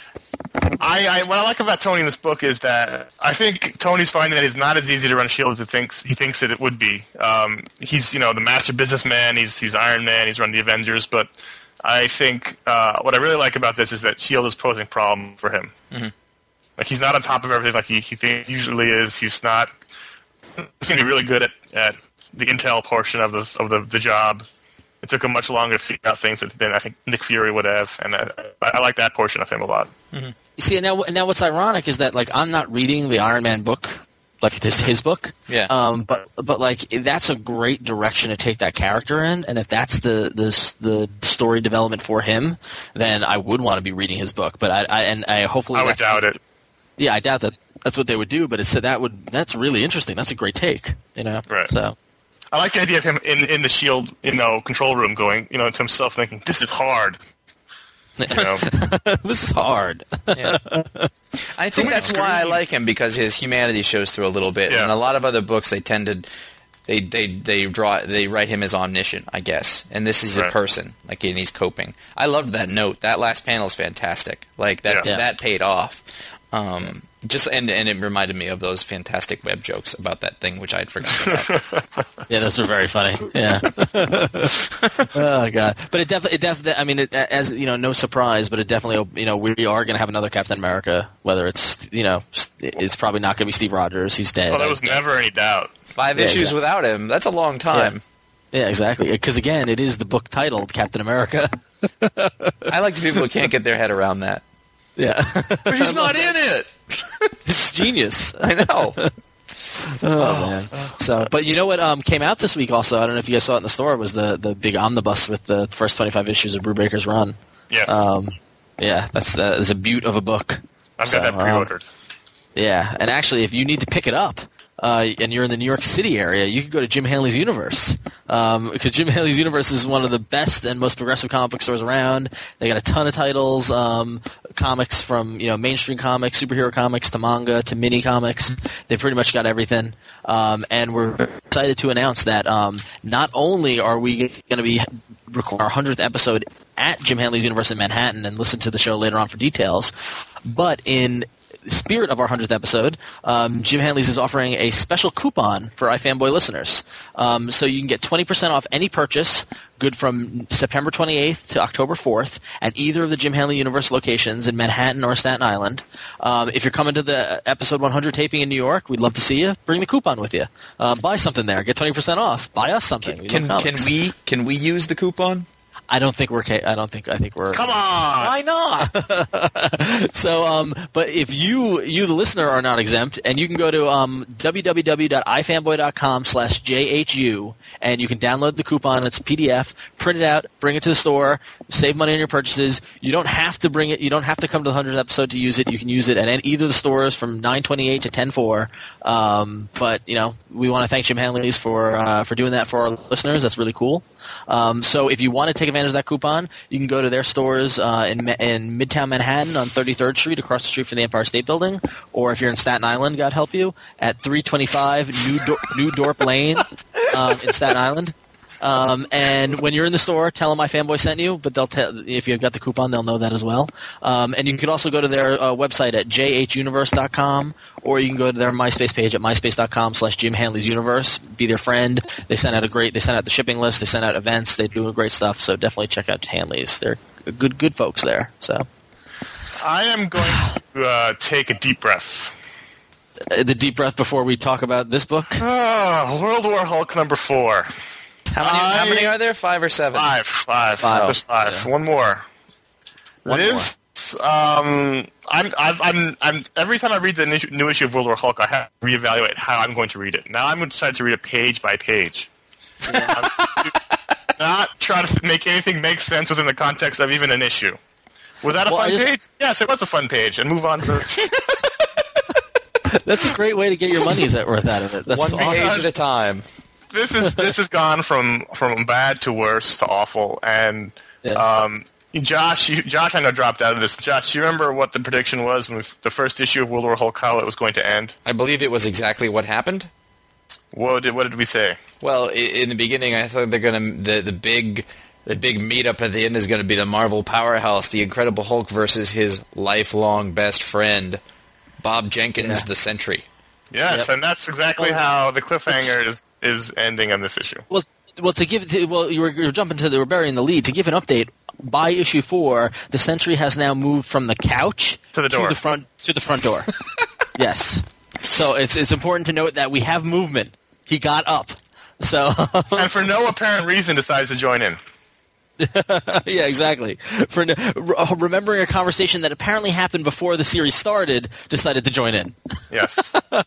Speaker 2: I, I what I like about Tony in this book is that I think Tony's finding that it's not as easy to run Shield as he thinks he thinks that it would be. Um, he's you know the master businessman. He's he's Iron Man. He's run the Avengers. But I think uh, what I really like about this is that Shield is posing problem for him.
Speaker 4: Mm-hmm.
Speaker 2: Like he's not on top of everything like he he think usually is. He's not. He's going to be really good at, at the intel portion of the of the, the job. It took him much longer to figure out things than I think Nick Fury would have, and I, I like that portion of him a lot.
Speaker 5: You see, and now, and now what's ironic is that like I'm not reading the Iron Man book, like this his book.
Speaker 4: Yeah.
Speaker 5: Um. But but like that's a great direction to take that character in, and if that's the the the story development for him, then I would want to be reading his book. But I, I and I hopefully
Speaker 2: I would
Speaker 5: that's-
Speaker 2: doubt it.
Speaker 5: Yeah, I doubt that that's what they would do. But it's that would that's really interesting. That's a great take. You know.
Speaker 2: Right.
Speaker 5: So.
Speaker 2: I like the idea of him in, in the Shield, you know, control room, going, you know, to himself, thinking, "This is hard." You know,
Speaker 5: This is hard.
Speaker 4: Yeah. I think
Speaker 2: many
Speaker 4: that's why I
Speaker 2: screens.
Speaker 4: like him because his humanity shows through a little bit.
Speaker 2: Yeah.
Speaker 4: And a lot of other books, they tend to they they they draw they write him as omniscient, I guess. And this is a
Speaker 2: Right.
Speaker 4: person, like, and he's coping. I loved that note. That last panel is fantastic. Like that
Speaker 2: Yeah.
Speaker 5: Yeah.
Speaker 4: that paid off. Um, just and and it reminded me of those fantastic web jokes about that thing, which I had forgotten about.
Speaker 5: Yeah, those are very funny. Yeah. Oh god, but it definitely, it definitely. I mean, it, as you know, no surprise, but it definitely, you know, we are going to have another Captain America. Whether it's, you know, it's probably not going to be Steve Rogers. He's dead.
Speaker 2: well, there was never any doubt.
Speaker 4: Five
Speaker 5: Yeah,
Speaker 4: issues
Speaker 5: exactly.
Speaker 4: without him. That's a long time.
Speaker 5: Yeah, exactly. Because again, it is the book titled Captain America.
Speaker 4: I like the people who can't get their head around that.
Speaker 5: Yeah,
Speaker 4: But he's not in it.
Speaker 5: it's genius.
Speaker 4: I know.
Speaker 5: Oh, man. So, but you know what um, came out this week? Also, I don't know if you guys saw it in the store. Was the the big omnibus with the first twenty-five issues of Brubaker's run?
Speaker 2: Yes,
Speaker 5: Um, yeah, that's that is a beaut of a beaut.
Speaker 2: I've
Speaker 5: so,
Speaker 2: got that
Speaker 5: um,
Speaker 2: pre-ordered.
Speaker 5: Yeah, and actually, if you need to pick it up, uh, and you're in the New York City area, you can go to Jim Hanley's Universe, um, because Jim Hanley's Universe is one of the best and most progressive comic book stores around. They got a ton of titles, um, comics from, you know, mainstream comics, superhero comics, to manga, to mini comics. They pretty much got everything. Um, and we're excited to announce that um, not only are we going to be record our hundredth episode at Jim Hanley's Universe in Manhattan, and listen to the show later on for details, but in spirit of our hundredth episode, um, Jim Hanley's is offering a special coupon for iFanboy listeners. Um, so you can get twenty percent off any purchase, good from September twenty-eighth to October fourth, at either of the Jim Hanley Universe locations in Manhattan or Staten Island. Um, if you're coming to the episode one hundred taping in New York, we'd love to see you. Bring the coupon with you. Uh, buy something there. Get twenty percent off. Buy us something. We
Speaker 4: Can
Speaker 5: love
Speaker 4: can
Speaker 5: comics.
Speaker 4: we can we use the coupon?
Speaker 5: I don't think we're. ca- I don't think. I think we're.
Speaker 2: Come on.
Speaker 4: Why not?
Speaker 5: So, um, but if you, you the listener, are not exempt, and you can go to um, www.ifanboy.com slash JHU, and you can download the coupon. It's a P D F, print it out, bring it to the store, save money on your purchases. You don't have to bring it. You don't have to come to the hundredth episode to use it. You can use it at any, either of the stores from nine twenty-eight to ten four. Um, but you know, we want to thank Jim Hanley's for uh, for doing that for our listeners. That's really cool. Um, so if you want to take advantage of that coupon, you can go to their stores uh, in in Midtown Manhattan on thirty-third Street, across the street from the Empire State Building, or if you're in Staten Island, God help you, at three twenty-five New Dor- New Dorp Lane um, in Staten Island. Um, and when you're in the store, tell them my fanboy sent you. But they'll tell if you've got the coupon, they'll know that as well. Um, and you could also go to their uh, website at j h universe dot com, or you can go to their MySpace page at myspace dot com slash Jim Hanley's Universe. Be their friend. They send out a great. They send out the shipping list. They send out events. They do great stuff. So definitely check out Hanley's. They're good, good folks there. So
Speaker 2: I am going to uh, take a deep breath.
Speaker 5: uh, the deep breath before we talk about this book.
Speaker 2: Oh, World War Hulk number four.
Speaker 4: How many? how
Speaker 2: I-
Speaker 4: many are there? Five or seven?
Speaker 2: Five, five,
Speaker 5: Five.
Speaker 2: Just five.
Speaker 5: Yeah.
Speaker 2: One more.
Speaker 5: One
Speaker 2: This, um, I'm, I've, I'm, I'm. Every time I read the new, new issue of World War Hulk, I have to reevaluate how I'm going to read it. Now I'm going to decide to read it page by page. I'm not try to make anything make sense within the context of even an issue. Was that a
Speaker 5: Well, I
Speaker 2: fun
Speaker 5: just-
Speaker 2: page? Yes, it was a fun page. And move on to the.
Speaker 5: That's a great way to get your money's worth out of it. That's
Speaker 4: One
Speaker 5: awesome.
Speaker 4: page at a time.
Speaker 2: This is this has gone from from bad to worse to awful, and
Speaker 5: Yeah.
Speaker 2: um, Josh, you, Josh, I know dropped out of this. Josh, do you remember what the prediction was when we, the first issue of World War Hulk, how it was going to end?
Speaker 4: I believe it was exactly what happened.
Speaker 2: What did what did we say?
Speaker 4: Well, i- in the beginning, I thought they're gonna the the big the big meetup at the end is gonna be the Marvel powerhouse, the Incredible Hulk versus his lifelong best friend, Bob Jenkins,
Speaker 5: Yeah.
Speaker 4: the Sentry.
Speaker 2: Yes,
Speaker 5: Yep.
Speaker 2: and that's exactly how the cliffhanger is is ending on this issue.
Speaker 5: Well, well, to give to, well, you were, you were jumping to the we're burying the lead. To give an update, by issue four, the Sentry has now moved from the couch
Speaker 2: To the door.
Speaker 5: to the front to the front door. Yes, so it's it's important to note that we have movement. He got up, so
Speaker 2: And for no apparent reason, decides to join in.
Speaker 5: yeah, exactly. For no- re- remembering a conversation that apparently happened before the series started, decided to join in.
Speaker 2: Yes,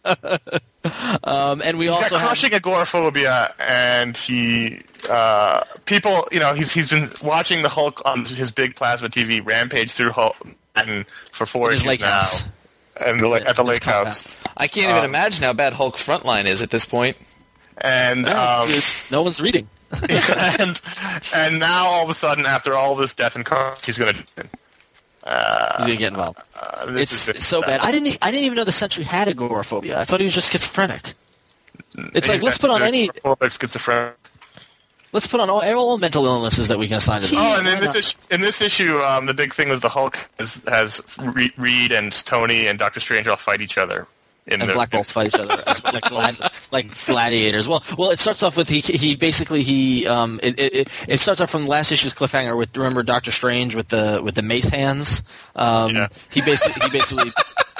Speaker 5: Um, and we
Speaker 2: he's
Speaker 5: also
Speaker 2: got
Speaker 5: have,
Speaker 2: crushing agoraphobia, and he uh, people, you know, he's he's been watching the Hulk on his big plasma T V rampage through Hulk Manhattan for four
Speaker 5: in his
Speaker 2: issues
Speaker 5: lake
Speaker 2: now,
Speaker 5: house.
Speaker 2: and the, at the
Speaker 5: in his
Speaker 2: lake house.
Speaker 4: I can't even
Speaker 2: Um,
Speaker 4: imagine how bad Hulk Frontline is at this point.
Speaker 2: And
Speaker 5: Yeah,
Speaker 2: um,
Speaker 5: it's- no one's reading.
Speaker 2: and and now all of a sudden, after all this death and carnage, he's going to. Uh,
Speaker 5: He's gonna get involved.
Speaker 2: uh, this
Speaker 5: It's
Speaker 2: is just
Speaker 5: so bad. I didn't. e- I didn't even know the Sentry had agoraphobia. I thought he was just schizophrenic. It's like
Speaker 2: He's
Speaker 5: let's put on any.
Speaker 2: agoraphobic, schizophrenic.
Speaker 5: Let's put on all, all mental illnesses that we can assign to this.
Speaker 2: Oh, and in this issue, in this issue, um, the big thing was the Hulk has, has Re- Reed and Tony and Doctor Strange all fight each other. In
Speaker 5: and
Speaker 2: the,
Speaker 5: Black Bolts fight each other as, like, glad, like gladiators. Well, well, it starts off with he he basically he um it, it it starts off from last issue's cliffhanger with remember Doctor Strange with the with the mace hands. Um,
Speaker 2: Yeah.
Speaker 5: he basically he basically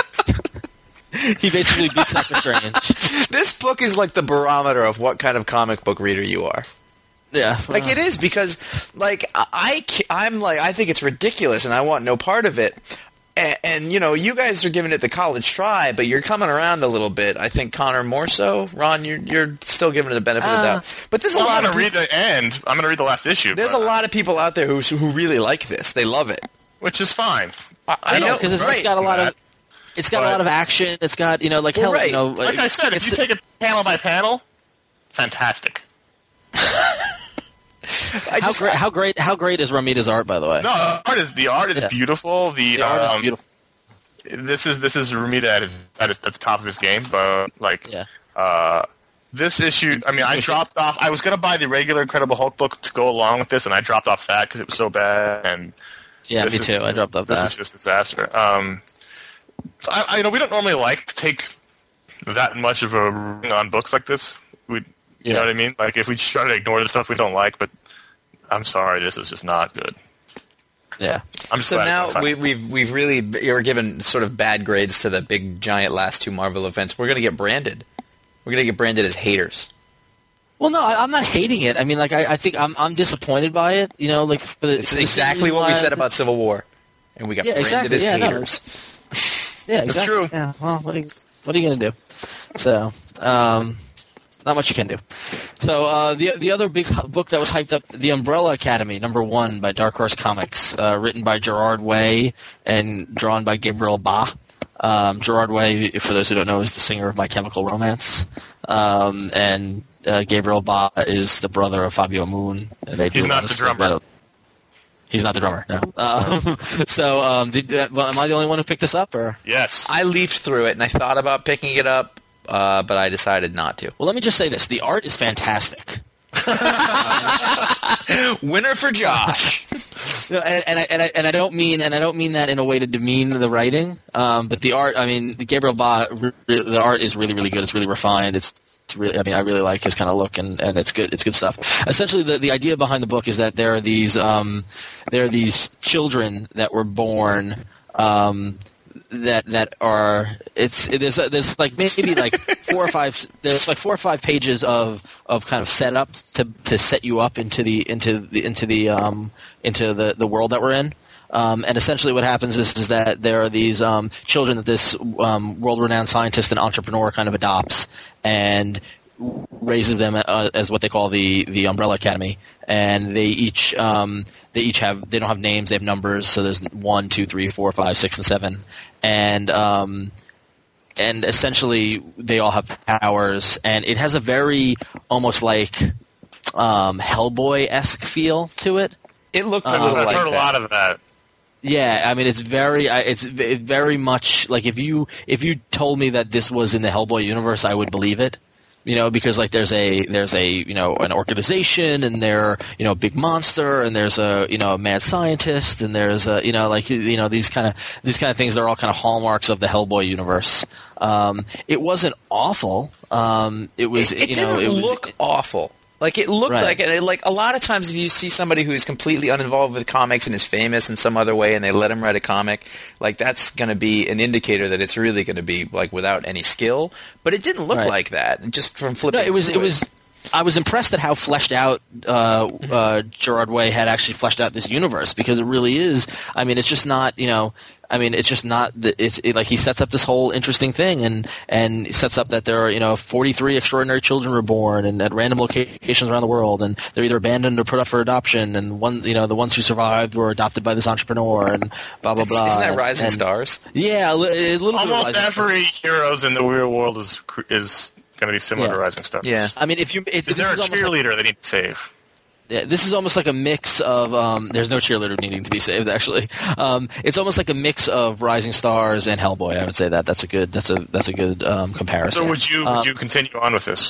Speaker 5: he basically beats Doctor Strange.
Speaker 4: This book is like the barometer of what kind of comic book reader you are.
Speaker 5: Yeah,
Speaker 4: Like it is because, like I, I ca- I'm like I think it's ridiculous and I want no part of it. And, and you know, you guys are giving it the college try, but you're coming around a little bit. I think Connor more so. Ron, you're you're still giving it the benefit of the
Speaker 5: Uh,
Speaker 4: doubt. But there's a
Speaker 2: I'm
Speaker 4: lot
Speaker 2: going
Speaker 4: of
Speaker 2: to read
Speaker 4: peop-
Speaker 2: the end. I'm going to read the last issue.
Speaker 4: there's a
Speaker 2: but-
Speaker 4: lot of people out there who who really like this. They love it.
Speaker 2: which is fine.
Speaker 5: I know
Speaker 4: know,
Speaker 5: because it's,
Speaker 4: right,
Speaker 5: it's got a lot of
Speaker 2: Matt.
Speaker 5: it's got a
Speaker 2: But-
Speaker 5: lot of action. It's got you know like
Speaker 4: Well,
Speaker 5: hell
Speaker 4: right.
Speaker 5: you know
Speaker 2: Like I said, if
Speaker 5: it's
Speaker 2: you
Speaker 5: the-
Speaker 2: take it panel by panel, fantastic.
Speaker 4: I
Speaker 5: how
Speaker 4: just
Speaker 5: great how great how great is Ramita's art by the way?
Speaker 2: No, the art is the art is
Speaker 5: Yeah.
Speaker 2: beautiful. The,
Speaker 5: the art
Speaker 2: um,
Speaker 5: is beautiful.
Speaker 2: This is this is Ramita at his at, his, at the top of his game, but like
Speaker 5: Yeah.
Speaker 2: uh, this issue. I mean, I dropped off. I was going to buy the regular Incredible Hulk book to go along with this, and I dropped off that because it was so bad. And
Speaker 5: Yeah,
Speaker 2: this
Speaker 5: me
Speaker 2: is-
Speaker 5: too. I dropped off
Speaker 2: this
Speaker 5: that.
Speaker 2: is just disaster. Um, So I, I you know we don't normally like to take that much of a ring on books like this. We, you
Speaker 5: Yeah.
Speaker 2: know what I mean? Like if we try to ignore the stuff we don't like, but I'm sorry, this is just not good.
Speaker 5: Yeah.
Speaker 2: I'm just
Speaker 4: So
Speaker 2: glad it's
Speaker 4: now
Speaker 2: not fun.
Speaker 4: we, we've we've really you're given sort of bad grades to the big giant last two Marvel events. We're going to get branded. We're going to get branded as haters.
Speaker 5: Well, no, I, I'm not hating it. I mean, like, I, I think I'm I'm disappointed by it. You know, like for the,
Speaker 4: It's
Speaker 5: for the
Speaker 4: exactly
Speaker 5: reason
Speaker 4: what
Speaker 5: why
Speaker 4: we
Speaker 5: I
Speaker 4: said
Speaker 5: think-
Speaker 4: about Civil War, and we got
Speaker 5: Yeah,
Speaker 4: branded
Speaker 5: exactly.
Speaker 4: as
Speaker 5: Yeah, no,
Speaker 4: haters.
Speaker 5: Yeah,
Speaker 2: It's
Speaker 5: exactly.
Speaker 2: true.
Speaker 5: Yeah. Well, what are you, what are you going to do? So, um, not much you can do. So uh, the the other big hu- book that was hyped up, The Umbrella Academy, number one by Dark Horse Comics, uh, written by Gerard Way and drawn by Gabriel Ba. Um, Gerard Way, for those who don't know, is the singer of My Chemical Romance, um, and uh, Gabriel Ba is the brother of Fabio Moon. And they do
Speaker 2: He's
Speaker 5: a lot
Speaker 2: not
Speaker 5: of
Speaker 2: the
Speaker 5: stuff
Speaker 2: drummer.
Speaker 5: that- He's not the drummer. No. Um, so, um, did, uh, well, am I the only one who picked this up, or?
Speaker 2: Yes.
Speaker 4: I leafed through it, and I thought about picking it up, uh, but I decided not to.
Speaker 5: Well, let me just say this: the art is fantastic.
Speaker 4: Winner for Josh.
Speaker 5: No, and, and, I, and, I, and I don't mean and I don't mean that in a way to demean the writing, um, but the art. I mean, Gabriel Ba, re- the art is really, really good. It's really refined. It's, it's really. I mean, I really like his kind of look, and, and it's good. It's good stuff. Essentially, the the idea behind the book is that there are these um, there are these children that were born. Um, that that are it's it, there's there's like maybe like four or five there's like four or five pages of of kind of setup to to set you up into the into the into the um into the the world that we're in. Um, and essentially what happens is, is that there are these um, children that this um, world-renowned scientist and entrepreneur kind of adopts and raises them uh, as what they call the, the Umbrella Academy. And they each um, they each have they don't have names, they have numbers. So there's one, two, three, four, five, six, and seven. And um, and essentially they all have powers. And it has a very almost like um, Hellboy-esque feel to it.
Speaker 4: It looked a
Speaker 2: I've
Speaker 4: little
Speaker 2: I've
Speaker 4: like
Speaker 2: heard a
Speaker 4: that.
Speaker 2: lot of that.
Speaker 5: Yeah, I mean it's very, I- it's v- very much like if you if you told me that this was in the Hellboy universe, I would believe it. You know, because like there's a there's a you know an organization and they're you know a big monster and there's a you know a mad scientist and there's a you know like you know these kind of these kind of things. They're all kind of hallmarks of the Hellboy universe. Um, it wasn't awful. Um, it was
Speaker 4: It, it
Speaker 5: you
Speaker 4: didn't
Speaker 5: know it was,
Speaker 4: look awful. Like it looked
Speaker 5: Right.
Speaker 4: like it, like a lot of times if you see somebody who's completely uninvolved with comics and is famous in some other way and they let him write a comic, like that's going to be an indicator that it's really going to be like without any skill. But it didn't look
Speaker 5: Right.
Speaker 4: like that. Just from flipping.
Speaker 5: No, it was
Speaker 4: through
Speaker 5: it was. I was impressed at how fleshed out uh, uh, Gerard Way had actually fleshed out this universe because it really is. I mean, it's just not you know. I mean, it's just not. The, it's it, like he sets up this whole interesting thing and and sets up that there are you know forty-three extraordinary children were born and at random locations around the world and they're either abandoned or put up for adoption and one you know the ones who survived were adopted by this entrepreneur and blah blah blah.
Speaker 4: Isn't that
Speaker 5: and-
Speaker 4: Rising
Speaker 5: and-
Speaker 4: Stars?
Speaker 5: Yeah, a, li- a little bit. of
Speaker 2: Almost
Speaker 5: Rising Stars.
Speaker 2: every heroes in the real world is cr- is going to be similar
Speaker 5: Yeah.
Speaker 2: to Rising Stars.
Speaker 4: Yeah.
Speaker 5: I mean, if you if
Speaker 2: Is
Speaker 5: this
Speaker 2: there a
Speaker 5: is almost like-
Speaker 2: cheerleader they need to save?
Speaker 5: Yeah, this is almost like a mix of. Um, there's no cheerleader needing to be saved. Actually, um, it's almost like a mix of Rising Stars and Hellboy. I would say that that's a good. That's a that's a good um, comparison.
Speaker 2: So would you
Speaker 5: Um,
Speaker 2: would you continue on with this?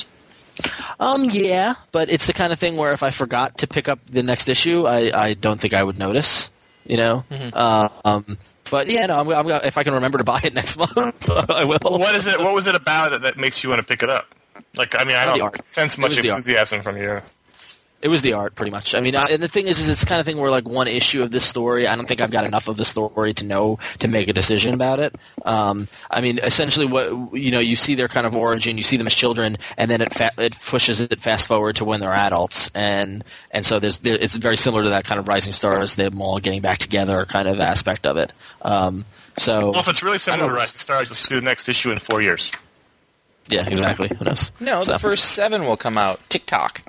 Speaker 5: Um, yeah, but it's the kind of thing where if I forgot to pick up the next issue, I, I don't think I would notice. You know. Uh, um, but yeah, no, I'm, I'm, if I can remember to buy it next month, I will.
Speaker 2: What is it? What was it about it that makes you want to pick it up? Like, I mean, I
Speaker 5: The
Speaker 2: don't
Speaker 5: art.
Speaker 2: sense
Speaker 5: It
Speaker 2: much
Speaker 5: was the art.
Speaker 2: enthusiasm from you.
Speaker 5: It was the art, pretty much. I mean, I, and the thing is, is it's the kind of thing where like one issue of this story, I don't think I've got enough of the story to know to make a decision about it. Um, I mean, essentially, what you know, you see their kind of origin, you see them as children, and then it fa- it pushes it fast forward to when they're adults, and and so there's there, it's very similar to that kind of Rising Stars, them all getting back together kind of aspect of it. Um, so
Speaker 2: Well, if it's really
Speaker 5: I
Speaker 2: similar to
Speaker 5: don't-
Speaker 2: Rising Stars, you'll see the next issue in four years.
Speaker 5: yeah, exactly. Who knows?
Speaker 4: No,
Speaker 5: So-
Speaker 4: the first seven will come out. TikTok.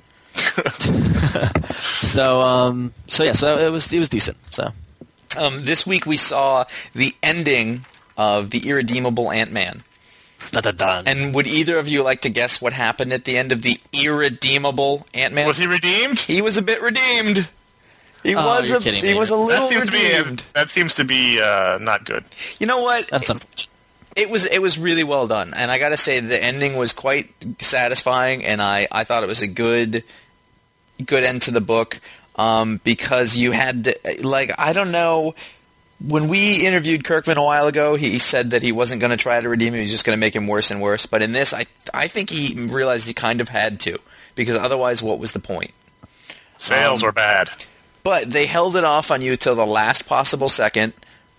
Speaker 5: So um, so yeah, so it was it was decent. So.
Speaker 4: Um, this week we saw the ending of the Irredeemable Ant-Man.
Speaker 5: Dun, dun, dun.
Speaker 4: And would either of you like to guess what happened at the end of the Irredeemable Ant-Man?
Speaker 2: Was he redeemed?
Speaker 4: He was a bit redeemed. He
Speaker 5: Oh,
Speaker 4: was
Speaker 5: you're
Speaker 4: a
Speaker 5: kidding
Speaker 4: he
Speaker 5: me.
Speaker 4: was a
Speaker 2: That
Speaker 4: little
Speaker 2: seems
Speaker 4: redeemed.
Speaker 2: to be that seems to be uh, not good.
Speaker 4: You know what?
Speaker 5: That's unfortunate.
Speaker 4: It was it was really well done, and I got to say the ending was quite satisfying, and I, I thought it was a good good end to the book um, because you had to, like I don't know when we interviewed Kirkman a while ago, he said that he wasn't going to try to redeem him. He was just going to make him worse and worse. But in this, I I think he realized he kind of had to, because otherwise, what was the point?
Speaker 2: Sales
Speaker 4: um,
Speaker 2: were bad.
Speaker 4: But they held it off on you till the last possible second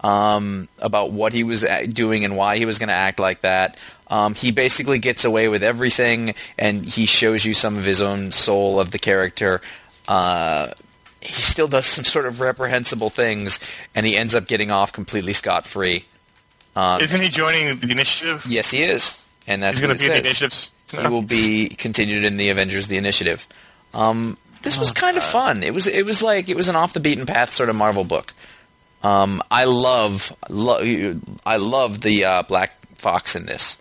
Speaker 4: um, about what he was doing and why he was going to act like that. Um, he basically gets away with everything, and he shows you some of his own soul of the character. Uh, he still does some sort of reprehensible things, and he ends up getting off completely scot-free. Um,
Speaker 2: Isn't he joining the Initiative?
Speaker 4: Yes, he is, and that's
Speaker 2: He's
Speaker 4: what
Speaker 2: going to
Speaker 4: it
Speaker 2: be in the
Speaker 4: says.
Speaker 2: Initiative.
Speaker 4: He will be continued in the Avengers: The Initiative. Um, this was kind of fun. It was. It was like it was an off the beaten path sort of Marvel book. Um, I love, lo- I love the uh, Black Fox in this.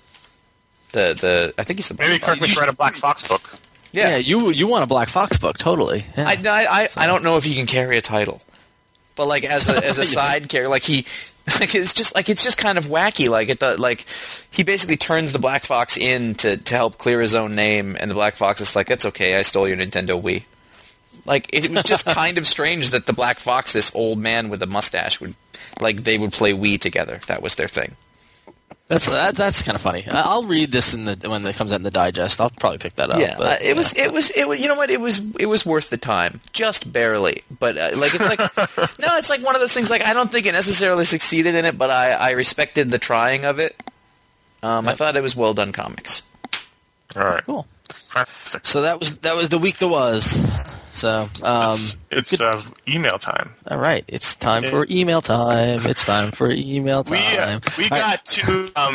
Speaker 4: The the I think he's the
Speaker 2: Maybe
Speaker 4: Black
Speaker 2: Kirkman
Speaker 4: Fox.
Speaker 2: should write a Black Fox book.
Speaker 5: Yeah,
Speaker 4: Yeah,
Speaker 5: you you want a Black Fox book, totally. Yeah.
Speaker 4: I, I, I, I don't know if he can carry a title, but like as a as a side character, like he, like it's just like it's just kind of wacky. Like it, like he basically turns the Black Fox in to to help clear his own name, and the Black Fox is like, "It's okay, I stole your Nintendo Wii." Like it was just kind of strange that the Black Fox, this old man with a mustache, would like they would play Wii together. That was their thing.
Speaker 5: That's that, that's kind of funny. I- I'll read this in the when it comes out in the digest. I'll probably pick that up.
Speaker 4: Yeah,
Speaker 5: but,
Speaker 4: uh, it was, it was, it was. You know what? It was, it was worth the time, just barely. But uh, like, it's like, no, it's like one of those things. Like, I don't think it necessarily succeeded in it, but I, I respected the trying of it. Um, I thought it was well done comics.
Speaker 2: All right.
Speaker 5: Cool.
Speaker 2: Fantastic.
Speaker 5: So that was that was the week that was. So um,
Speaker 2: It's uh, email time.
Speaker 5: all right, it's time for email time. It's time for email
Speaker 2: We
Speaker 5: time.
Speaker 2: uh, we
Speaker 5: All right,
Speaker 2: got two um,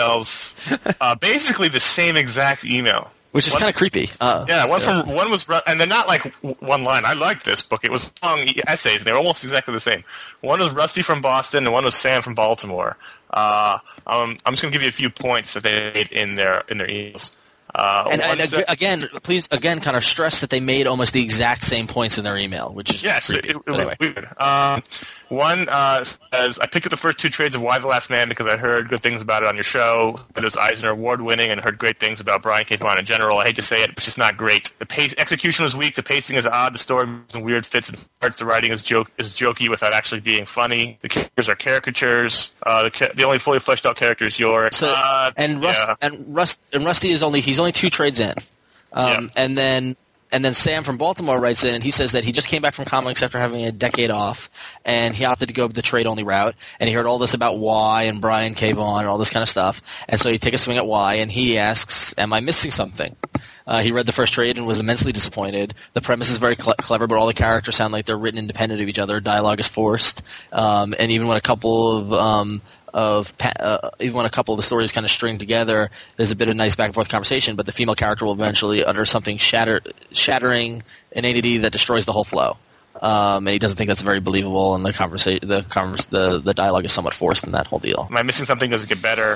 Speaker 2: emails, uh, basically the same exact email.
Speaker 5: which is
Speaker 2: one-
Speaker 5: kind of creepy. Uh,
Speaker 2: Yeah, one from one was Ru- and they're not like w- one line. I liked this book. It was long e- essays, and they were almost exactly the same. One was Rusty from Boston, and one was Sam from Baltimore. Uh, um, I'm just gonna give you a few points that they made in their in their emails. Uh,
Speaker 5: And,
Speaker 2: one
Speaker 5: and ag-
Speaker 2: said-
Speaker 5: again, please, again, kind of stress that they made almost the exact same points in their email, which is
Speaker 2: Yes,
Speaker 5: creepy.
Speaker 2: it, it,
Speaker 5: But
Speaker 2: was
Speaker 5: anyway.
Speaker 2: weird. Um, one uh, says, I picked up the first two trades of Why the Last Man because I heard good things about it on your show. It was Eisner Award winning and heard great things about Brian K. Vaughan in general. I hate to say it, it's just not great. The pace, execution was weak. The pacing is odd. The story has some weird fits and starts. The writing is joke is jokey without actually being funny. The characters are caricatures. Uh, the, ca- the only fully fleshed out character is Yorick.
Speaker 5: So
Speaker 2: uh,
Speaker 5: and Rust
Speaker 2: yeah.
Speaker 5: and Rust and Rusty is only he's only two trades in, um,
Speaker 2: Yeah.
Speaker 5: and then and then Sam from Baltimore writes in and he says that he just came back from comics after having a decade off, and he opted to go the trade only route, and he heard all this about Y and Brian K. Vaughan and all this kind of stuff, and so he take a swing at Y and he asks, "Am I missing something?" Uh, he read the first trade and was immensely disappointed. The premise is very cle- clever, but all the characters sound like they're written independent of each other. Dialogue is forced, um, and even when a couple of um, of pa- uh, even when a couple of the stories kind of string together, there's a bit of nice back and forth conversation. But the female character will eventually utter something shatter- shattering inanity that destroys the whole flow. Um, and he doesn't think that's very believable, and the conversation, the converse, the the dialogue is somewhat forced in that whole deal.
Speaker 2: Am I missing something? Does it get better?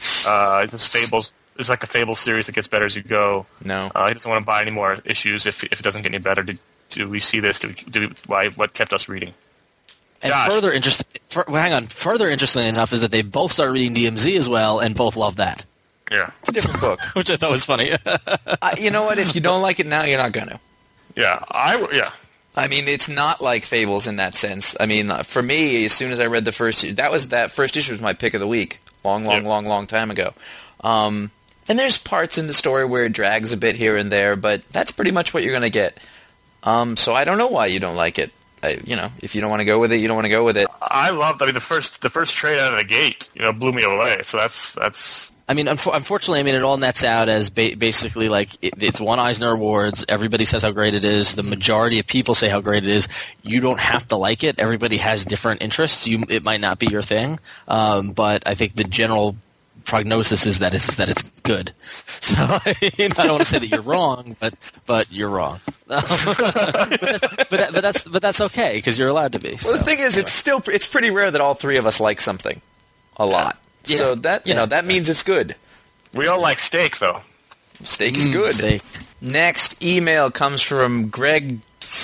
Speaker 2: Uh, this Fables is like a Fable series that gets better as you go.
Speaker 4: No.
Speaker 2: Uh, he doesn't want to buy any more issues if if it doesn't get any better. Do, do we see this? Do, we, do we, why? What kept us reading?
Speaker 5: And
Speaker 2: Josh.
Speaker 5: further interesting, for, well, hang on. Further interesting enough is that they both started reading D M Z as well, and both love that,
Speaker 2: Yeah,
Speaker 4: It's a different book.
Speaker 5: which I thought was funny.
Speaker 4: uh, you know what? If you don't like it now, you're not gonna.
Speaker 2: yeah. I w- yeah.
Speaker 4: I mean, it's not like Fables in that sense. I mean, uh, for me, as soon as I read the first, that was that first issue was my pick of the week, long, long,
Speaker 2: Yeah.
Speaker 4: long, long time ago. Um, and there's parts in the story where it drags a bit here and there, but that's pretty much what you're going to get. Um, so I don't know why you don't like it. I, you know, if you don't want to go with it, you don't want to go with it.
Speaker 2: I loved. I mean, the first the first trade out of the gate, you know, blew me away. So that's that's.
Speaker 5: I mean, unfo- unfortunately, I mean, it all nets out as ba- basically like it, it's won Eisner Awards. Everybody says how great it is. The majority of people say how great it is. You don't have to like it. Everybody has different interests. You, it might not be your thing, um, but I think the general prognosis is that it's that it's good. So I, mean, I don't want to say that you're wrong, but but you're wrong. but, that's, but, that, but that's but that's okay because you're allowed to be.
Speaker 4: Well, the
Speaker 5: so.
Speaker 4: thing is, it's still it's pretty rare that all three of us like something a lot.
Speaker 5: Yeah.
Speaker 4: So that you
Speaker 5: Yeah.
Speaker 4: know that means it's good.
Speaker 2: We all like steak, though.
Speaker 4: Steak is
Speaker 5: Mm,
Speaker 4: good.
Speaker 5: steak.
Speaker 4: Next email comes from Greg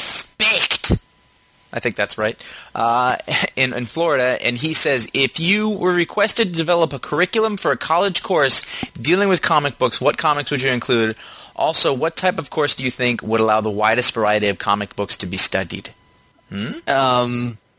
Speaker 4: Specht. I think that's right. Uh, in, in Florida, and he says, if you were requested to develop a curriculum for a college course dealing with comic books, what comics would you include? Also, what type of course do you think would allow the widest variety of comic books to be studied?
Speaker 5: Um,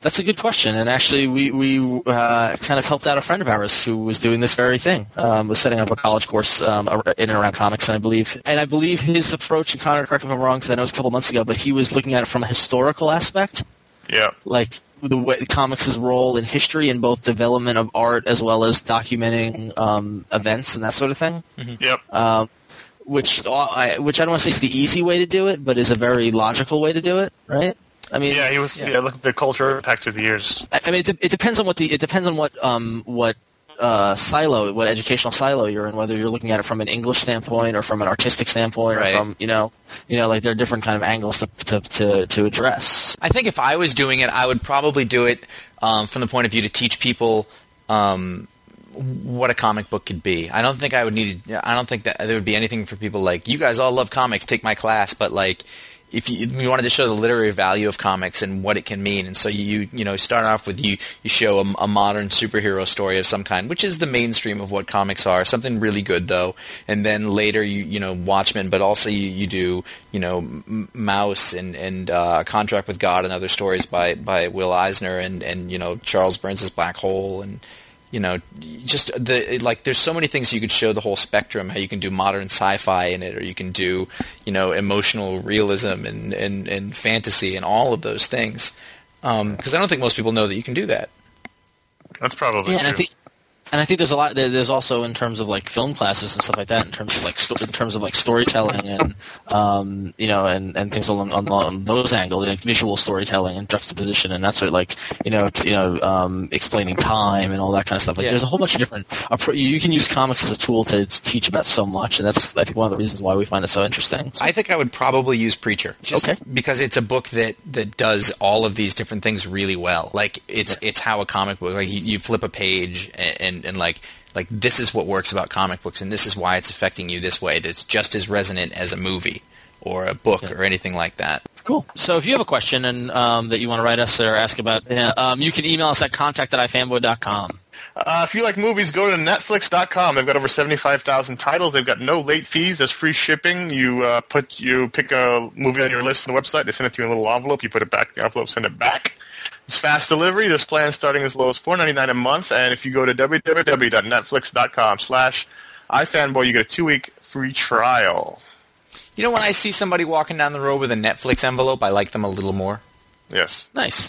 Speaker 5: That's a good question, and actually, we we uh, kind of helped out a friend of ours who was doing this very thing. Um, was setting up a college course um, in and around comics, and I believe, and I believe his approach. And Connor, correct me if I'm wrong, because I know it was a couple months ago, but he was looking at it from a historical aspect.
Speaker 2: Yeah,
Speaker 5: like the way comics' role in history in both development of art as well as documenting um, events and that sort of thing.
Speaker 2: Mm-hmm. Yep.
Speaker 5: Um, which I which I don't want to say is the easy way to do it, but is a very logical way to do it, right? I mean,
Speaker 2: yeah, he was. Yeah, yeah look at the culture impact through the years.
Speaker 5: I, I mean, it, de- it depends on what the it depends on what um what uh, silo, what educational silo you're in. Whether you're looking at it from an English standpoint or from an artistic standpoint,
Speaker 4: right.
Speaker 5: or from you know, you know, like there are different kind of angles to to to, to address.
Speaker 4: I think if I was doing it, I would probably do it um, from the point of view to teach people um, what a comic book could be. I don't think I would need. I don't think that there would be anything for people like you guys all love comics. Take my class, but like. If you, we wanted to show the literary value of comics and what it can mean, and so you you know start off with you you show a, a modern superhero story of some kind, which is the mainstream of what comics are, something really good though, and then later you you know Watchmen, but also you, you do you know M- Mouse and and uh, Contract with God and other stories by by Will Eisner and and you know Charles Burns' Black Hole and. You know, just the like. There's so many things you could show the whole spectrum. How you can do modern sci-fi in it, or you can do, you know, emotional realism and, and, and fantasy and all of those things. Because um, I don't think most people know that you can do that.
Speaker 2: That's probably
Speaker 5: yeah,
Speaker 2: true.
Speaker 5: And I think, and I think there's a lot. There's also in terms of like film classes and stuff like that. In terms of like sto- in terms of like storytelling and um, you know and, and things along, along those angles, like visual storytelling and juxtaposition and that sort of like you know t- you know um, explaining time and all that kind of stuff. Like
Speaker 4: yeah. There's
Speaker 5: a whole bunch of different. You can use comics as a tool to teach about so much, and that's I think one of the reasons why we find it so interesting. So.
Speaker 4: I think I would probably use Preacher, just
Speaker 5: okay,
Speaker 4: because it's a book that, that does all of these different things really well. Like it's yeah. it's how a comic book like you, you flip a page and, and, and like. Like, this is what works about comic books, and this is why it's affecting you this way. It's just as resonant as a movie or a book okay. or anything like that.
Speaker 5: Cool. So if you have a question and um, that you want to write us or ask about, yeah, um, you can email us at contact at i fanboy dot com.
Speaker 2: Uh, if you like movies, go to netflix dot com. They've got over seventy-five thousand titles. They've got no late fees. There's free shipping. You uh, put you pick a movie on your list on the website. They send it to you in a little envelope. You put it back in the envelope, send it back. It's fast delivery. There's plans starting as low as four dollars and ninety-nine cents a month. And if you go to w w w dot netflix dot com slash i fanboy, you get a two-week free trial.
Speaker 4: You know, when I see somebody walking down the road with a Netflix envelope, I like them a little more.
Speaker 2: Yes.
Speaker 5: Nice.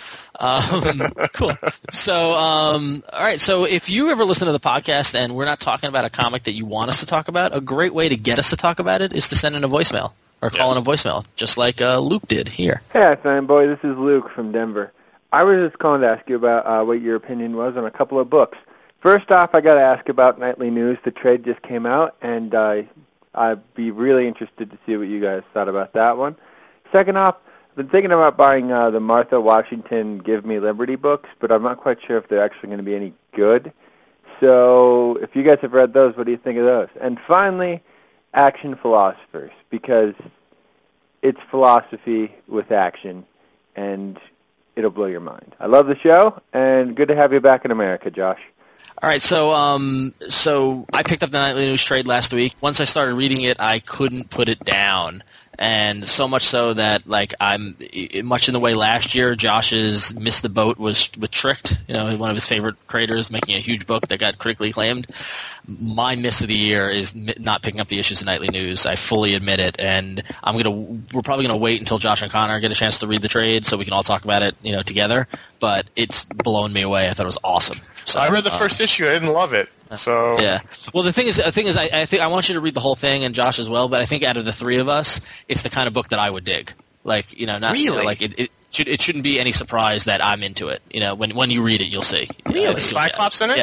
Speaker 5: Um, cool. So, um, all right. So, if you ever listen to the podcast and we're not talking about a comic that you want us to talk about, a great way to get us to talk about it is to send in a voicemail or call yes. in a voicemail, just like uh, Luke did here.
Speaker 3: Hey, fanboy. This is Luke from Denver. I was just calling to ask you about uh, what your opinion was on a couple of books. First off, I got to ask about Nightly News. The trade just came out, and uh, I'd be really interested to see what you guys thought about that one. Second off, I've been thinking about buying uh, the Martha Washington Give Me Liberty books, but I'm not quite sure if they're actually going to be any good. So if you guys have read those, what do you think of those? And finally, Action Philosophers, because it's philosophy with action, and it'll blow your mind. I love the show, and good to have you back in America, Josh.
Speaker 5: All right, so um, so I picked up the Nightly News trade last week. Once I started reading it, I couldn't put it down. And so much so that, like, I'm much in the way last year, Josh's Missed the Boat was with Tricked, you know, one of his favorite creators, making a huge book that got critically acclaimed. My miss of the year is not picking up the issues of Nightly News. I fully admit it, and I'm gonna. We're probably gonna wait until Josh and Connor get a chance to read the trade so we can all talk about it, you know, together. But it's blown me away. I thought it was awesome. So
Speaker 2: I read the
Speaker 5: uh,
Speaker 2: first issue. I didn't love it. So
Speaker 5: yeah. Well, the thing is, the thing is, I, I think I want you to read the whole thing, and Josh as well. But I think out of the three of us, it's the kind of book that I would dig. Like, you know, not
Speaker 4: really?
Speaker 5: you know, like it. it should, it shouldn't be any surprise that I'm into it. You know, when when you read it, you'll see.
Speaker 2: Really,
Speaker 5: uh,
Speaker 2: Cyclops in it?
Speaker 5: Yeah.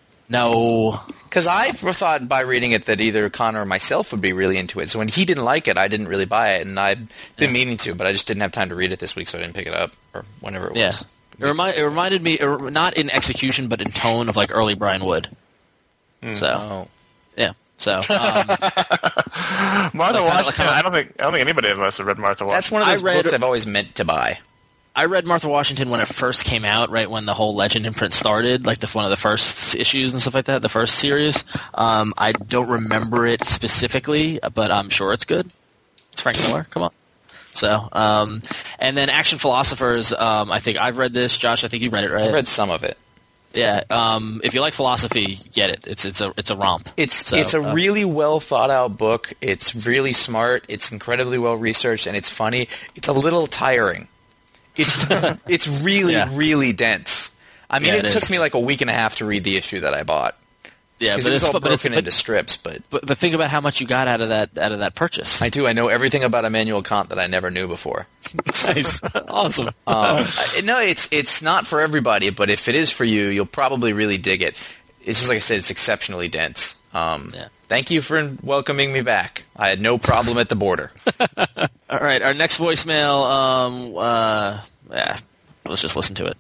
Speaker 5: No.
Speaker 4: Because I thought by reading it that either Connor or myself would be really into it. So when he didn't like it, I didn't really buy it, and I'd been yeah. meaning to, but I just didn't have time to read it this week, so I didn't pick it up, or whenever it
Speaker 5: yeah.
Speaker 4: was.
Speaker 5: It, remi- it reminded me, not in execution, but in tone of like early Brian Wood. Mm. So,
Speaker 4: oh.
Speaker 5: yeah. So, um,
Speaker 2: Martha
Speaker 5: like,
Speaker 2: Washington.
Speaker 5: like,
Speaker 2: I don't think I don't think anybody of us have read Martha Washington.
Speaker 4: That's one of those
Speaker 5: read,
Speaker 4: books I've always meant to buy.
Speaker 5: I read Martha Washington when it first came out, right when the whole Legend imprint started, like the one of the first issues and stuff like that, the first series. Um, I don't remember it specifically, but I'm sure it's good. It's Frank Miller. Come on. So, um, and then Action Philosophers. Um, I think I've read this. Josh, I think you've read it, right?
Speaker 4: I read some of it.
Speaker 5: Yeah. Um, if you like philosophy, get it. It's it's a it's a romp.
Speaker 4: It's
Speaker 5: So,
Speaker 4: it's a
Speaker 5: uh,
Speaker 4: really well thought out book. It's really smart. It's incredibly well researched, and it's funny. It's a little tiring. It's it's really
Speaker 5: Yeah.
Speaker 4: really dense. I mean,
Speaker 5: Yeah,
Speaker 4: it,
Speaker 5: it
Speaker 4: took
Speaker 5: is.
Speaker 4: me like a week and a half to read the issue that I bought
Speaker 5: yeah,
Speaker 4: because
Speaker 5: but
Speaker 4: it was
Speaker 5: it's
Speaker 4: all
Speaker 5: but it's
Speaker 4: broken
Speaker 5: but,
Speaker 4: into strips. But
Speaker 5: but but think about how much you got out of that out of that purchase.
Speaker 4: I do. I know everything about Immanuel Kant that I never knew before.
Speaker 5: Nice, awesome.
Speaker 4: Um, I- no, it's it's not for everybody, but if it is for you, you'll probably really dig it. It's just like I said, it's exceptionally dense. Um,
Speaker 5: Yeah.
Speaker 4: Thank you for welcoming me back. I had no problem at the border.
Speaker 5: All right, our next voicemail. Um, uh, yeah, let's just listen to it.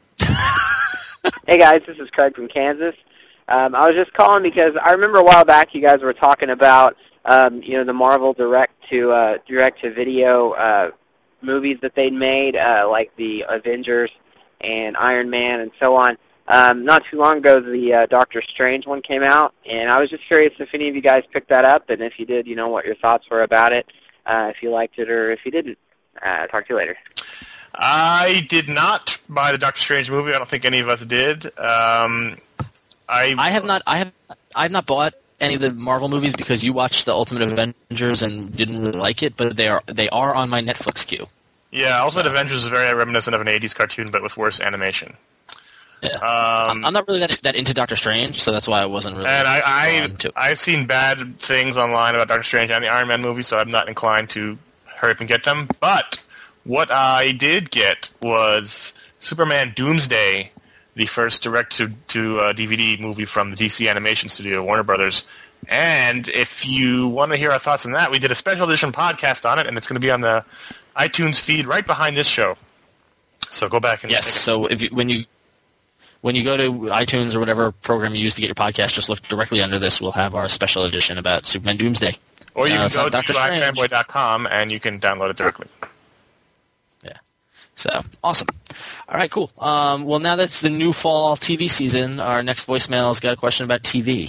Speaker 6: Hey guys, this is Craig from Kansas. Um, I was just calling because I remember a while back you guys were talking about um, you know the Marvel direct to uh, direct to video uh, movies that they'd made, uh, like the Avengers and Iron Man and so on. Um, not too long ago, the uh, Doctor Strange one came out, and I was just curious if any of you guys picked that up, and if you did, you know what your thoughts were about it, uh, if you liked it or if you didn't. Uh, talk to you later.
Speaker 2: I did not buy the Doctor Strange movie. I don't think any of us did. Um, I
Speaker 5: I have not. I have. I have not bought any of the Marvel movies because you watched the Ultimate Avengers and didn't really like it, but they are they are on my Netflix queue.
Speaker 2: Yeah, Ultimate Avengers is very reminiscent of an eighties cartoon, but with worse animation.
Speaker 5: Yeah.
Speaker 2: Um,
Speaker 5: I'm, I'm not really that that into Doctor Strange, so that's why I wasn't really.
Speaker 2: and I, I
Speaker 5: drawn to it.
Speaker 2: I've seen bad things online about Doctor Strange and the Iron Man movie, so I'm not inclined to hurry up and get them. But what I did get was Superman Doomsday, the first direct-to-to uh, D V D movie from the D C Animation Studio, Warner Brothers. And if you want to hear our thoughts on that, we did a special edition podcast on it, and it's going to be on the iTunes feed right behind this show. So go back and
Speaker 5: Yes.
Speaker 2: take a-
Speaker 5: So if you, when you when you go to iTunes or whatever program you use to get your podcast, just look directly under this. We'll have our special edition about Superman Doomsday.
Speaker 2: Or you
Speaker 5: Uh,
Speaker 2: can
Speaker 5: it's
Speaker 2: go
Speaker 5: not
Speaker 2: to
Speaker 5: Doctor Strange.
Speaker 2: i fanboy dot com and you can download it directly.
Speaker 5: Yeah. So awesome. All right, cool. Um, well, now that's the new fall T V season. Our next voicemail's got a question about T V.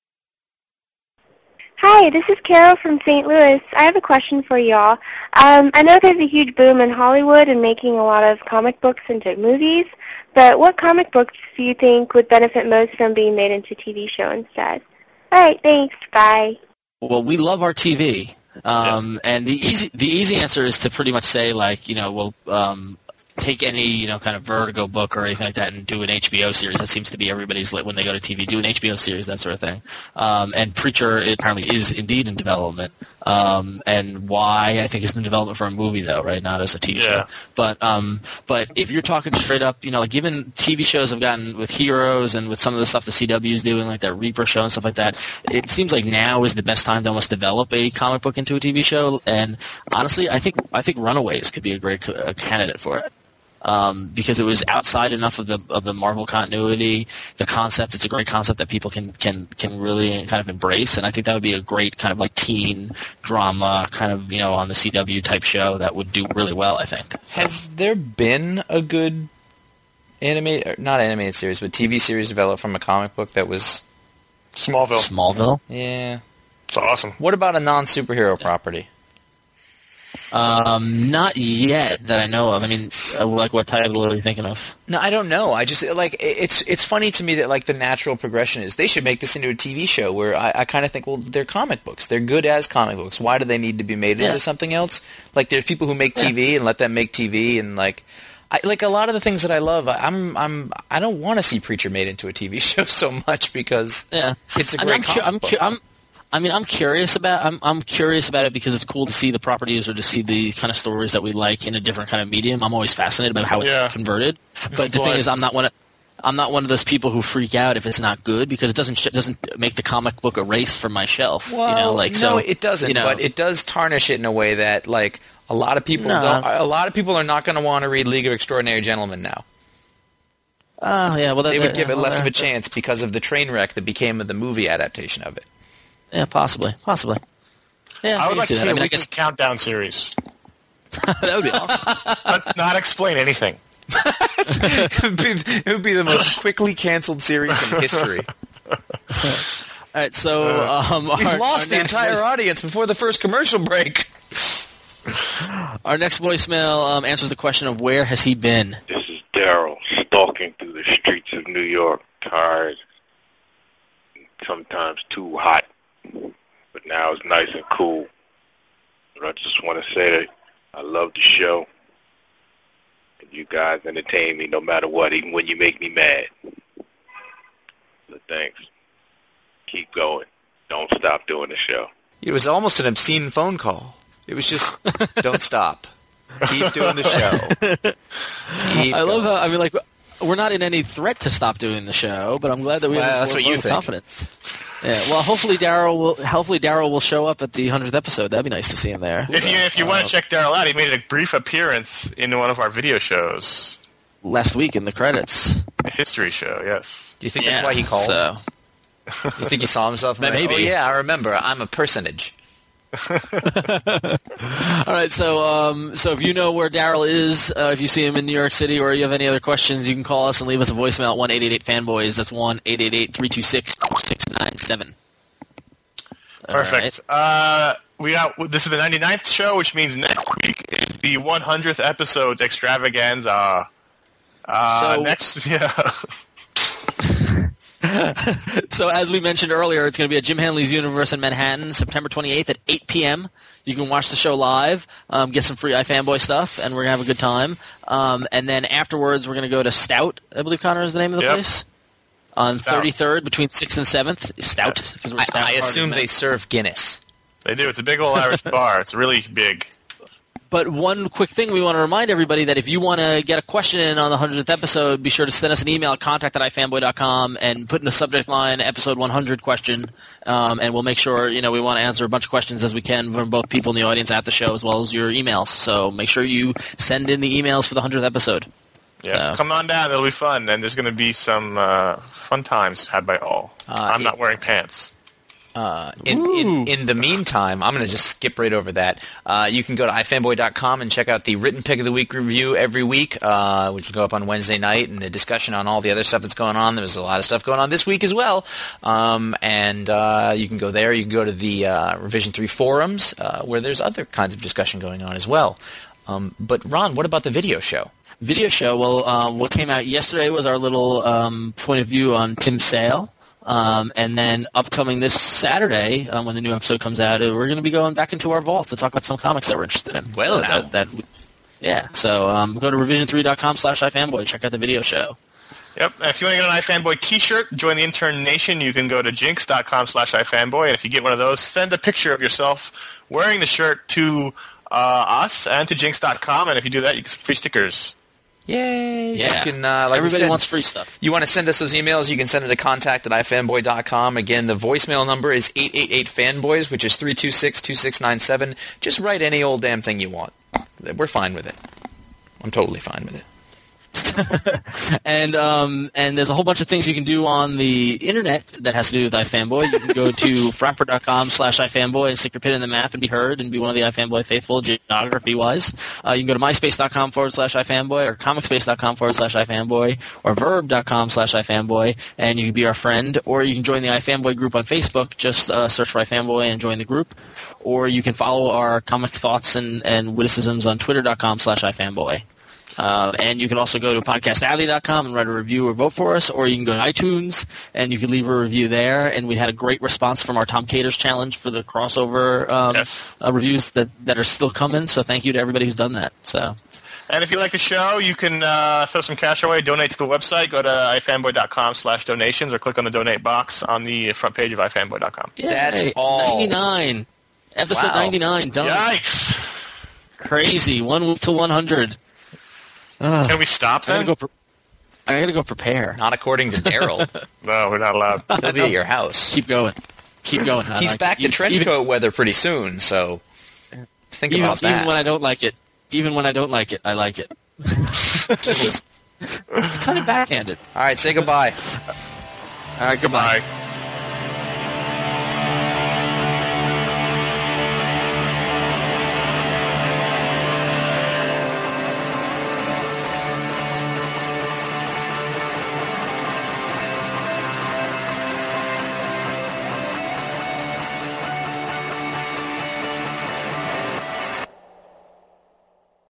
Speaker 7: Hi, this is Carol from Saint Louis. I have a question for y'all. Um, I know there's a huge boom in Hollywood and making a lot of comic books into movies, but what comic books do you think would benefit most from being made into a T V show instead? All right, thanks. Bye.
Speaker 5: Well, we love our T V, um,
Speaker 2: Yes.
Speaker 5: and the easy the easy answer is to pretty much say like you know we'll um, take any you know kind of Vertigo book or anything like that and do an H B O series. That seems to be everybody's lit when they go to T V. Do an H B O series, that sort of thing. Um, and Preacher it apparently is indeed in development. Um, and why I think is in development for a movie though, right? Not as a T V
Speaker 2: Yeah.
Speaker 5: show. But um, but if you're talking straight up, you know, like given T V shows have gotten with Heroes and with some of the stuff the C W is doing, like that Reaper show and stuff like that, it seems like now is the best time to almost develop a comic book into a T V show. And honestly, I think I think Runaways could be a great co- a candidate for it. Um, because it was outside enough of the of the Marvel continuity, the concept. It's a great concept that people can can can really kind of embrace, and I think that would be a great kind of like teen drama, kind of you know on the C W type show that would do really well. I think.
Speaker 4: Has there been a good animated, not animated series, but T V series developed from a comic book that was,
Speaker 2: Smallville.
Speaker 5: Smallville.
Speaker 4: yeah.
Speaker 2: It's awesome.
Speaker 4: What about a non-superhero property?
Speaker 5: Um, not yet that I know of. I mean, uh, like what title are you thinking of?
Speaker 4: No, I don't know. I just like it- it's it's funny to me that like the natural progression is they should make this into a T V show where I, I kind of think, well, they're comic books. They're good as comic books. Why do they need to be made
Speaker 5: Yeah.
Speaker 4: into something else? Like there's people who make T V and let them make T V and like I like a lot of the things that I love. I- I'm I'm I don't want to see Preacher made into a T V show so much because
Speaker 5: Yeah,
Speaker 4: it's a
Speaker 5: I
Speaker 4: great
Speaker 5: mean, I'm, cu-
Speaker 4: comic
Speaker 5: I'm,
Speaker 4: book.
Speaker 5: cu- I'm, I mean, I'm curious about. I'm, I'm curious about it because it's cool to see the properties or to see the kind of stories that we like in a different kind of medium. I'm always fascinated by how it's
Speaker 2: Yeah.
Speaker 5: converted. But the
Speaker 2: Well,
Speaker 5: thing is, I'm not one. Of, I'm not one of those people who freak out if it's not good because it doesn't sh- doesn't make the comic book erase from my shelf.
Speaker 4: Well,
Speaker 5: you know, like
Speaker 4: no,
Speaker 5: so.
Speaker 4: it doesn't.
Speaker 5: You know,
Speaker 4: but it does tarnish it in a way that, like, a lot of people
Speaker 5: No.
Speaker 4: don't. A lot of people are not going to want to read League of Extraordinary Gentlemen now.
Speaker 5: Oh yeah, well that,
Speaker 4: They would
Speaker 5: that-
Speaker 4: give it
Speaker 5: well,
Speaker 4: less of a
Speaker 5: that-
Speaker 4: chance because of the train wreck that became the movie adaptation of it.
Speaker 5: Yeah, possibly, possibly. Yeah,
Speaker 2: I would
Speaker 5: can
Speaker 2: like to
Speaker 5: see
Speaker 2: see
Speaker 5: that. I
Speaker 2: a
Speaker 5: mean, I
Speaker 2: weekly
Speaker 5: guess
Speaker 2: countdown series,
Speaker 5: that would be awesome.
Speaker 2: but not explain anything.
Speaker 4: it, would be, it would be the most quickly canceled series in history.
Speaker 5: All right, so um,
Speaker 4: We've
Speaker 5: our,
Speaker 4: lost
Speaker 5: our
Speaker 4: the
Speaker 5: next
Speaker 4: entire
Speaker 5: voice-
Speaker 4: audience before the first commercial break.
Speaker 5: Our next voicemail um, answers the question of where has he been?
Speaker 8: This is Daryl, stalking through the streets of New York, tired, sometimes too hot, but now it's nice and cool. But I just want to say that I love the show, and you guys entertain me no matter what, even when you make me mad. So thanks. Keep going. Don't stop doing the show.
Speaker 4: It was almost an obscene phone call. It was just, don't stop. Keep doing the show. Keep
Speaker 5: I love
Speaker 4: going.
Speaker 5: how, I mean, like, we're not in any threat to stop doing the show, but I'm glad that we
Speaker 4: Well,
Speaker 5: have
Speaker 4: that's
Speaker 5: more
Speaker 4: what you think.
Speaker 5: confidence. Yeah, well, hopefully Daryl will hopefully Daryl will show up at the hundredth episode. That'd be nice to see him there.
Speaker 2: If you if you
Speaker 5: Uh,
Speaker 2: want to check Daryl out, he made a brief appearance in one of our video shows,
Speaker 5: last week in the credits.
Speaker 2: a history show. Yes.
Speaker 4: Do you think
Speaker 5: Yeah,
Speaker 4: that's why he called?
Speaker 5: So.
Speaker 4: You think he saw himself? And
Speaker 5: Maybe.
Speaker 4: Like, oh, yeah, I remember. I'm a personage.
Speaker 5: All right, so um, so if you know where Daryl is, uh, if you see him in New York City, or you have any other questions, you can call us and leave us a voicemail at one eight eight eight fanboys. That's one eight eight eight, three two six, two six nine seven.
Speaker 2: Perfect. Uh, we got this is the ninety-ninth show, which means next week is the one hundredth episode extravaganza. Uh,
Speaker 5: So-
Speaker 2: next, yeah.
Speaker 5: So as we mentioned earlier, it's going to be at Jim Hanley's Universe in Manhattan, September twenty-eighth at eight p.m. You can watch the show live, um, get some free iFanboy stuff, and we're going to have a good time. Um, and then afterwards, we're going to go to Stout, I believe, Connor, is the name of the
Speaker 2: Yep.
Speaker 5: place. On
Speaker 2: Stout.
Speaker 5: thirty-third, between sixth and seventh. Stout. Because we're
Speaker 4: I,
Speaker 5: stout
Speaker 4: I
Speaker 5: hearted
Speaker 4: assume
Speaker 5: men.
Speaker 4: they serve Guinness.
Speaker 2: They do. It's a big old Irish bar. It's really big.
Speaker 5: But one quick thing we want to remind everybody that if you want to get a question in on the hundredth episode, be sure to send us an email at contact at ifanboy dot com and put in the subject line episode one hundred question, um, and we'll make sure, you know, we want to answer a bunch of questions as we can from both people in the audience at the show as well as your emails. So make sure you send in the emails for the hundredth episode.
Speaker 2: Yes,
Speaker 5: So-
Speaker 2: come on down. It'll be fun, and there's going to be some uh, fun times had by all.
Speaker 4: Uh,
Speaker 2: I'm
Speaker 4: it-
Speaker 2: not wearing pants.
Speaker 4: Uh, in, in in the meantime, I'm going to just skip right over that. Uh, you can go to ifanboy dot com and check out the Written Pick of the Week review every week, uh, which will go up on Wednesday night, and the discussion on all the other stuff that's going on. There's a lot of stuff going on this week as well. Um, and uh, you can go there. You can go to the uh, Revision three forums, uh, where there's other kinds of discussion going on as well. Um, but, Ron, what about the video show?
Speaker 5: Video show, well, um, what came out yesterday was our little um, point of view on Tim Sale. Um, and then upcoming this Saturday, um, when the new episode comes out, uh, we're going to be going back into our vault to talk about some comics that we're interested in.
Speaker 4: Well,
Speaker 5: So
Speaker 4: now.
Speaker 5: that, that, yeah. So um, go to revision three dot com slash ifanboy. Check out the video show.
Speaker 2: Yep. And if you want to get an iFanboy T-shirt, join the Intern Nation. You can go to jinx dot com slash iFanboy, and if you get one of those, send a picture of yourself wearing the shirt to uh, us and to jinx dot com. And if you do that, you get some free stickers.
Speaker 4: Yay!
Speaker 5: Yeah.
Speaker 4: You can, uh, like we
Speaker 5: Everybody
Speaker 4: said,
Speaker 5: wants free stuff.
Speaker 4: You want to send us those emails, you can send it to contact at ifanboy dot com. Again, the voicemail number is eight eight eight fanboys, which is three two six, two six nine seven. Just write any old damn thing you want. We're fine with it. I'm totally fine with it.
Speaker 5: and um, and there's a whole bunch of things you can do on the internet that has to do with iFanboy. You can go to frapper dot com slash iFanboy and stick your pin in the map and be heard and be one of the iFanboy faithful geography-wise. Uh, you can go to myspace dot com forward slash iFanboy or comicspace dot com forward slash iFanboy or verb dot com slash iFanboy, and you can be our friend, or you can join the iFanboy group on Facebook. Just uh, search for iFanboy and join the group. Or you can follow our comic thoughts and, and witticisms on twitter dot com slash iFanboy. Uh, and you can also go to podcast alley dot com and write a review or vote for us, or you can go to iTunes and you can leave a review there. And we had a great response from our Tom Caters challenge for the crossover um,
Speaker 2: Yes.
Speaker 5: uh, reviews that, that are still coming. So thank you to everybody who's done that. So
Speaker 2: And if you like the show, you can uh, throw some cash away, donate to the website. Go to ifanboy dot com slash donations or click on the donate box on the front page of ifanboy dot com.
Speaker 4: That's
Speaker 5: Yay,
Speaker 4: all.
Speaker 5: ninety-nine. Episode
Speaker 4: Wow.
Speaker 5: ninety-nine done.
Speaker 2: Yikes!
Speaker 5: Crazy. One week to one hundred. Ugh.
Speaker 2: Can we stop
Speaker 5: I gotta
Speaker 2: then?
Speaker 5: go for. I gotta go prepare.
Speaker 4: Not according to Daryl.
Speaker 2: No, we're not allowed.
Speaker 4: He'll be at your house.
Speaker 5: Keep going. Keep going. I
Speaker 4: He's
Speaker 5: like
Speaker 4: back
Speaker 5: it.
Speaker 4: to trench
Speaker 5: even,
Speaker 4: coat weather pretty soon, so think
Speaker 5: even,
Speaker 4: about that.
Speaker 5: even when I don't like it. Even when I don't like it, I like it. It's kind of backhanded.
Speaker 4: All right, say goodbye.
Speaker 5: All right, goodbye.
Speaker 2: Bye.